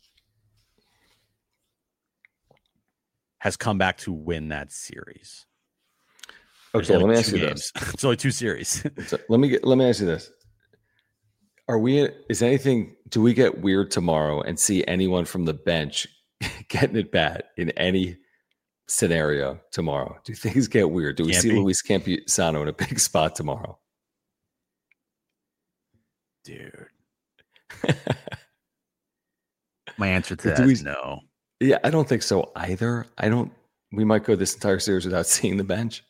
has come back to win that series. Okay, let me ask you games. this. It's only two series. So let me get, let me ask you this. Are we, is anything, do we get weird tomorrow and see anyone from the bench getting it bad in any scenario tomorrow? Do things get weird? Do we Can't see be. Luis Campusano in a big spot tomorrow? Dude. My answer to that we, is no. Yeah, I don't think so either. I don't, we might go this entire series without seeing the bench.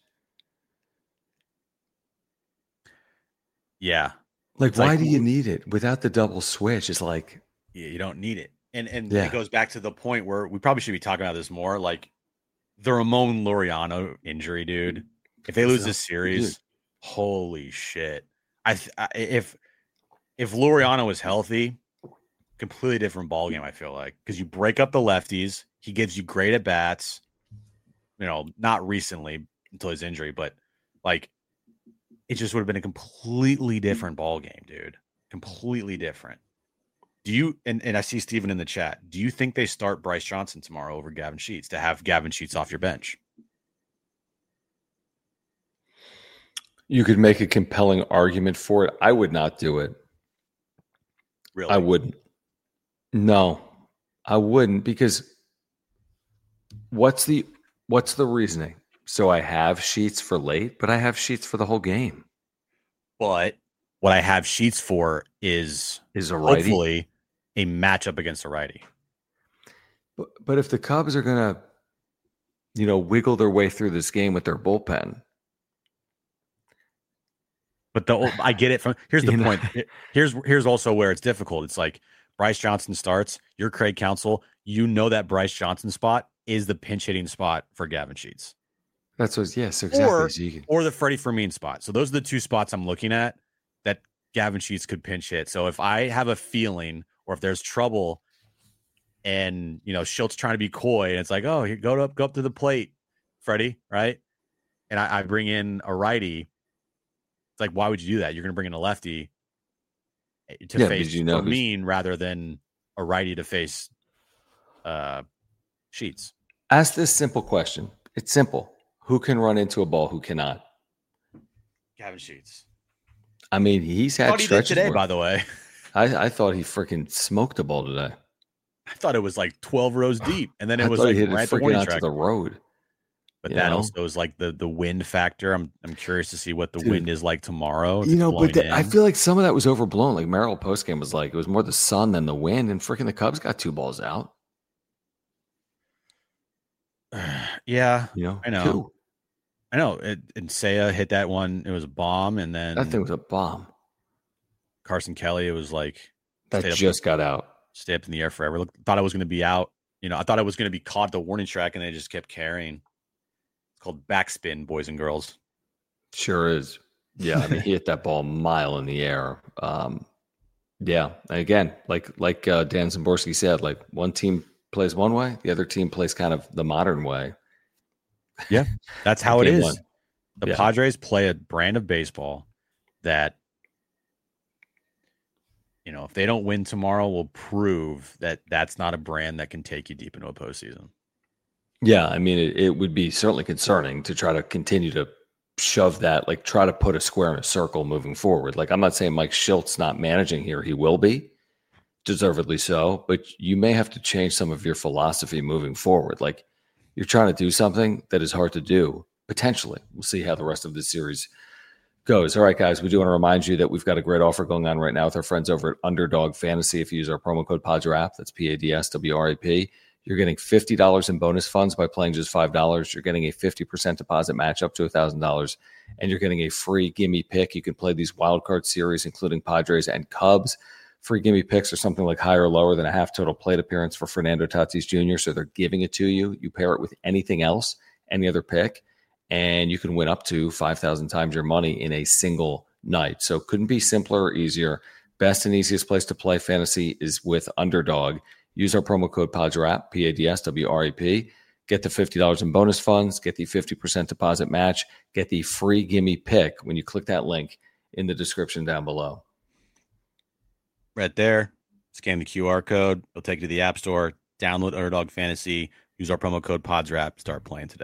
Yeah. Like, it's why like, do you need it without the double switch? It's like, yeah, you don't need it. And and yeah. it goes back to the point where we probably should be talking about this more. Like the Ramon Laureano injury, dude. If they lose this series, dude. Holy shit! I, I if if Laureano was healthy, completely different ballgame. I feel like because you break up the lefties, he gives you great at bats. You know, not recently until his injury, but like it just would have been a completely different ballgame, dude. Completely different. Do you and, and I see Steven in the chat. Do you think they start Bryce Johnson tomorrow over Gavin Sheets to have Gavin Sheets off your bench? You could make a compelling argument for it. I would not do it. Really? I wouldn't. No, I wouldn't because what's the what's the reasoning? So I have Sheets for late, but I have Sheets for the whole game. But what I have Sheets for is is a righty. Hopefully a matchup against a righty. But, but if the Cubs are going to, you know, wiggle their way through this game with their bullpen. But the I get it from here's the you point. Know. Here's here's also where it's difficult. It's like Bryce Johnson starts, you're Craig Counsell, you know that Bryce Johnson spot is the pinch hitting spot for Gavin Sheets. That's what yes, exactly. Or, so you can... or the Freddie Fermin spot. So those are the two spots I'm looking at that Gavin Sheets could pinch hit. So if I have a feeling or if there's trouble and, you know, Schultz trying to be coy and it's like, oh, here, go up, go up to the plate, Freddie, right? And I, I bring in a righty. It's like, why would you do that? You're going to bring in a lefty to yeah, face you know Fermin rather than a righty to face uh, Sheets. Ask this simple question. It's simple. Who can run into a ball? Who cannot? Gavin Sheets. I mean, he's had he stretches did today, where, by the way. I, I thought he freaking smoked the ball today. I thought it was like twelve rows deep, and then it I was thought like he hit right it at the freaking warning out track. to the road. But you that know? also is like the the wind factor. I'm I'm curious to see what the Dude, wind is like tomorrow. You know, but the, I feel like some of that was overblown. Like Merrill postgame was like it was more the sun than the wind, and freaking the Cubs got two balls out. Yeah, you know, I know, two. I know. It, and Seiya hit that one. It was a bomb, and then that thing was a bomb. Carson Kelly, it was like that just up, got out. Stay up in the air forever. Look, thought I was going to be out. You know, I thought I was going to be caught at the warning track, and they just kept carrying. It's called backspin, boys and girls. Sure is. Yeah, I mean, he hit that ball a mile in the air. Um, Yeah. Again, like like uh, Dan Szymborski said, like one team plays one way, the other team plays kind of the modern way. Yeah, that's how it is. One. The yeah. Padres play a brand of baseball that, you know, if they don't win tomorrow, will prove that that's not a brand that can take you deep into a postseason. Yeah, I mean, it, it would be certainly concerning to try to continue to shove that, like try to put a square in a circle moving forward. Like, I'm not saying Mike Shilt's not managing here. He will be, deservedly so, but you may have to change some of your philosophy moving forward. Like, you're trying to do something that is hard to do, potentially. We'll see how the rest of this series goes. All right, guys, we do want to remind you that we've got a great offer going on right now with our friends over at Underdog Fantasy. If you use our promo code PADSWRAP, that's P A D S W R A P, you're getting fifty dollars in bonus funds by playing just five dollars. You're getting a fifty percent deposit match up to one thousand dollars, and you're getting a free gimme pick. You can play these wildcard series, including Padres and Cubs. Free gimme picks are something like higher or lower than a half total plate appearance for Fernando Tatis Junior So they're giving it to you. You pair it with anything else, any other pick, and you can win up to five thousand times your money in a single night. So couldn't be simpler or easier. Best and easiest place to play fantasy is with Underdog. Use our promo code PADSWRAP, P A D S W R A P. Get the fifty dollars in bonus funds, get the fifty percent deposit match, get the free gimme pick when you click that link in the description down below. Right there, scan the Q R code. It'll take you to the App Store. Download Underdog Fantasy. Use our promo code PADSWRAP. Start playing today.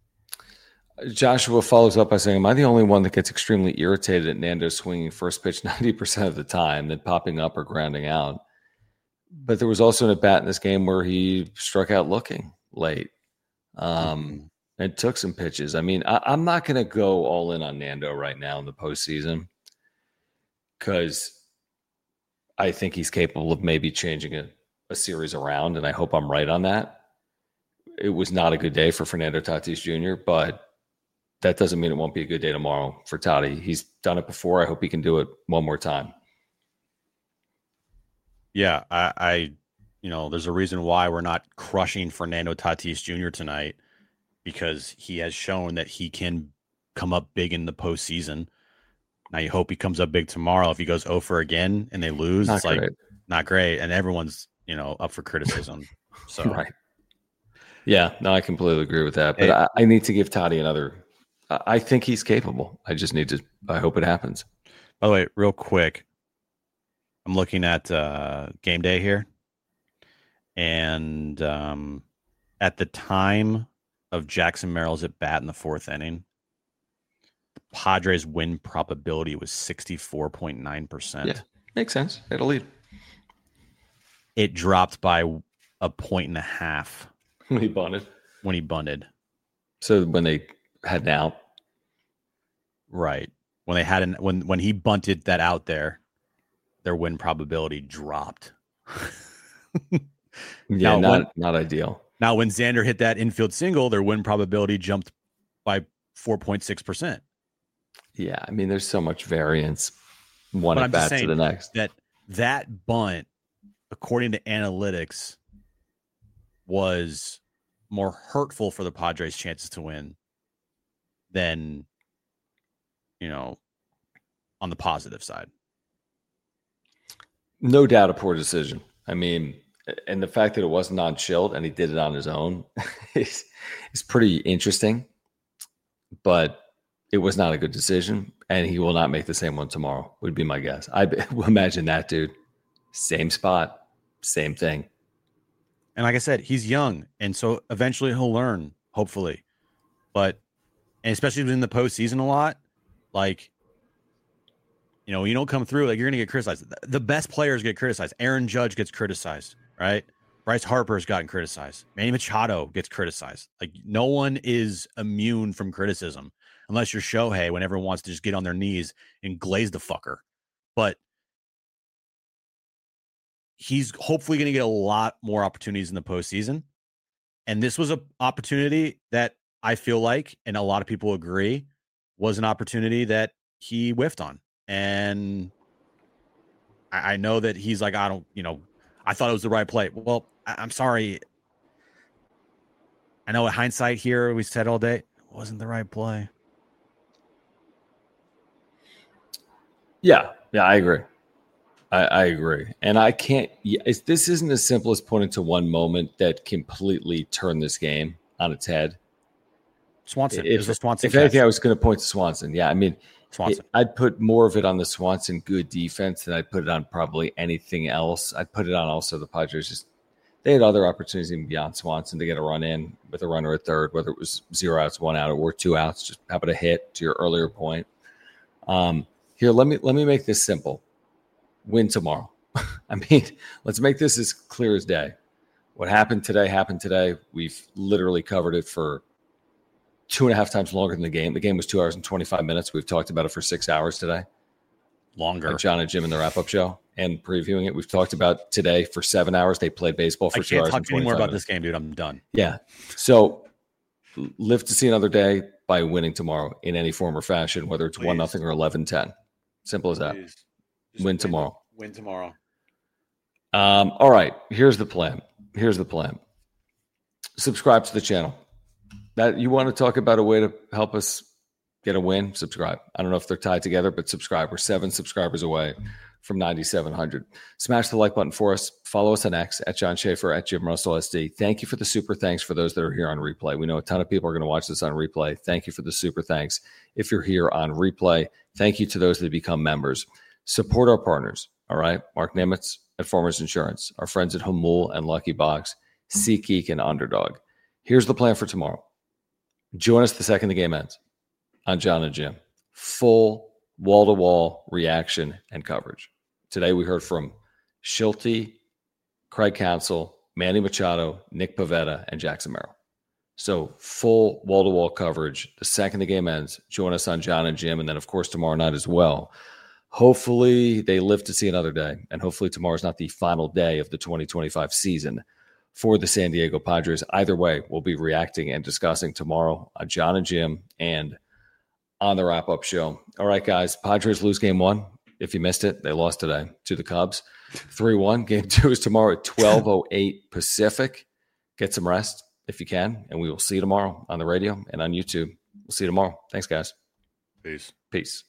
Joshua follows up by saying, am I the only one that gets extremely irritated at Nando swinging first pitch ninety percent of the time, then popping up or grounding out? But there was also an at-bat in this game where he struck out looking late um, mm-hmm. and took some pitches. I mean, I, I'm not going to go all in on Nando right now in the postseason because I think he's capable of maybe changing a, a series around, and I hope I'm right on that. It was not a good day for Fernando Tatis Junior, but that doesn't mean it won't be a good day tomorrow for Tati. He's done it before. I hope he can do it one more time. Yeah, I, I you know, there's a reason why we're not crushing Fernando Tatis Junior tonight, because he has shown that he can come up big in the postseason. Now you hope he comes up big tomorrow. If he goes oh for again and they lose, not it's great. like not great, and everyone's, you know, up for criticism. So right. Yeah, no, I completely agree with that. But hey, I, I need to give Tati another. I think he's capable. I just need to. I hope it happens. By the way, real quick, I'm looking at uh, game day here, and um, at the time of Jackson Merrill's at bat in the fourth inning, the Padres' win probability was sixty-four point nine percent. Yeah, makes sense. It'll lead. It dropped by a point and a half when he bunted. When he bunted. So when they had an out, right? When they had an when when he bunted that out there, their win probability dropped. yeah, now, not when, not ideal. Now, when Xander hit that infield single, their win probability jumped by four point six percent. Yeah, I mean, there's so much variance one at bat to the next. That that bunt, according to analytics, was more hurtful for the Padres' chances to win than, you know, on the positive side. No doubt a poor decision. I mean, and the fact that it wasn't on Shildt and he did it on his own is, is pretty interesting, but it was not a good decision, and he will not make the same one tomorrow, would be my guess. I imagine that, dude. Same spot, same thing. And like I said, he's young, and so eventually he'll learn, hopefully. But, and especially in the postseason a lot, like, you know, you don't come through, like, you're going to get criticized. The best players get criticized. Aaron Judge gets criticized, right? Bryce Harper's gotten criticized. Manny Machado gets criticized. Like, no one is immune from criticism unless you're Shohei, when everyone wants to just get on their knees and glaze the fucker. But he's hopefully going to get a lot more opportunities in the postseason. And this was an opportunity that I feel like, and a lot of people agree, was an opportunity that he whiffed on. And I, I know that he's like, I don't, you know, I thought it was the right play. Well, I, I'm sorry. I know in hindsight here, we said all day, it wasn't the right play. Yeah, yeah, I agree. I, I agree. And I can't, it's, this isn't as simple as pointing to one moment that completely turned this game on its head. Swanson. If, the Swanson if anything, I was going to point to Swanson. Yeah, I mean, Swanson. It, I'd put more of it on the Swanson good defense than I'd put it on probably anything else. I'd put it on also the Padres. Just they had other opportunities even beyond Swanson to get a run in with a runner at third, whether it was zero outs, one out, or two outs. Just how about a hit to your earlier point? Um, here, let me let me make this simple. Win tomorrow. I mean, let's make this as clear as day. What happened today happened today. We've literally covered it for two and a half times longer than the game. The game was two hours and twenty-five minutes. We've talked about it for six hours today. Longer. John and Jim in the wrap-up show and previewing it. We've talked about today for seven hours. They played baseball for I two hours and can't talk anymore about minutes. this game, dude. I'm done. Yeah. So live to see another day by winning tomorrow in any form or fashion, whether it's one nothing or eleven ten. Simple as that. Win, win tomorrow. Win tomorrow. Um, all right. Here's the plan. Here's the plan. Subscribe to the channel. That you want to talk about a way to help us get a win? Subscribe. I don't know if they're tied together, but subscribe. We're seven subscribers away from ninety-seven hundred. Smash the like button for us. Follow us on X at John Schaefer, at Jim Russell S D. Thank you for the super thanks for those that are here on replay. We know a ton of people are going to watch this on replay. Thank you for the super thanks. If you're here on replay, thank you to those that become members. Support our partners. All right. Mark Nimitz at Farmers Insurance, our friends at Hamul and Lucky Box, SeatGeek and Underdog. Here's the plan for tomorrow. Join us the second the game ends on John and Jim. Full wall-to-wall reaction and coverage. Today we heard from Schulte, Craig Counsell, Manny Machado, Nick Pivetta, and Jackson Merrill. So full wall-to-wall coverage. The second the game ends, join us on John and Jim, and then, of course, tomorrow night as well. Hopefully they live to see another day, and hopefully tomorrow's not the final day of the twenty twenty-five season for the San Diego Padres. Either way, we'll be reacting and discussing tomorrow on John and Jim and on the wrap-up show. All right, guys, Padres lose game one. If you missed it, they lost today to the Cubs. three one. Game two is tomorrow at twelve oh eight Pacific. Get some rest if you can, and we will see you tomorrow on the radio and on YouTube. We'll see you tomorrow. Thanks, guys. Peace. Peace.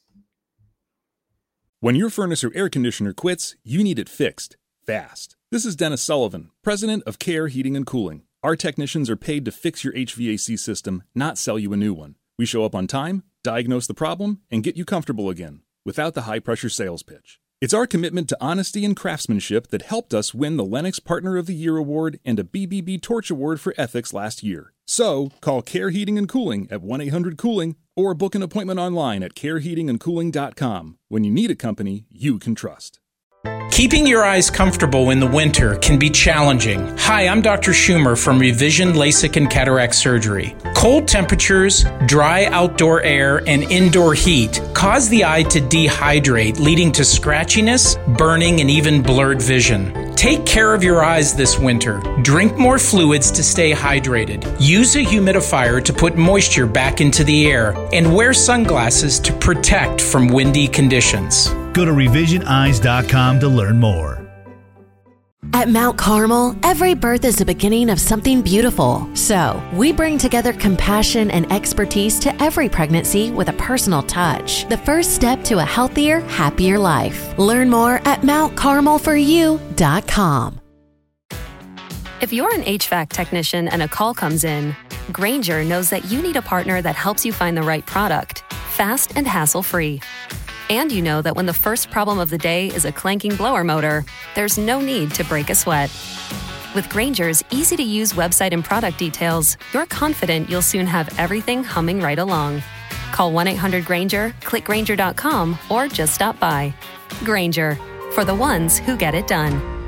When your furnace or air conditioner quits, you need it fixed fast. This is Dennis Sullivan, president of Care Heating and Cooling. Our technicians are paid to fix your H V A C system, not sell you a new one. We show up on time, diagnose the problem, and get you comfortable again, without the high-pressure sales pitch. It's our commitment to honesty and craftsmanship that helped us win the Lennox Partner of the Year Award and a B B B Torch Award for ethics last year. So, call Care Heating and Cooling at one eight hundred cooling or book an appointment online at care heating and cooling dot com. When you need a company you can trust. Keeping your eyes comfortable in the winter can be challenging. Hi, I'm Doctor Schumer from Revision LASIK and Cataract Surgery. Cold temperatures, dry outdoor air, and indoor heat cause the eye to dehydrate, leading to scratchiness, burning, and even blurred vision. Take care of your eyes this winter. Drink more fluids to stay hydrated. Use a humidifier to put moisture back into the air, and wear sunglasses to protect from windy conditions. Go to revision eyes dot com to learn more. At Mount Carmel, every birth is the beginning of something beautiful. So, we bring together compassion and expertise to every pregnancy with a personal touch. The first step to a healthier, happier life. Learn more at mount carmel for you dot com. If you're an H V A C technician and a call comes in, Grainger knows that you need a partner that helps you find the right product, fast and hassle-free. And you know that when the first problem of the day is a clanking blower motor, there's no need to break a sweat. With Grainger's easy-to-use website and product details, you're confident you'll soon have everything humming right along. Call one eight hundred Grainger, click Grainger dot com, or just stop by. Grainger, for the ones who get it done.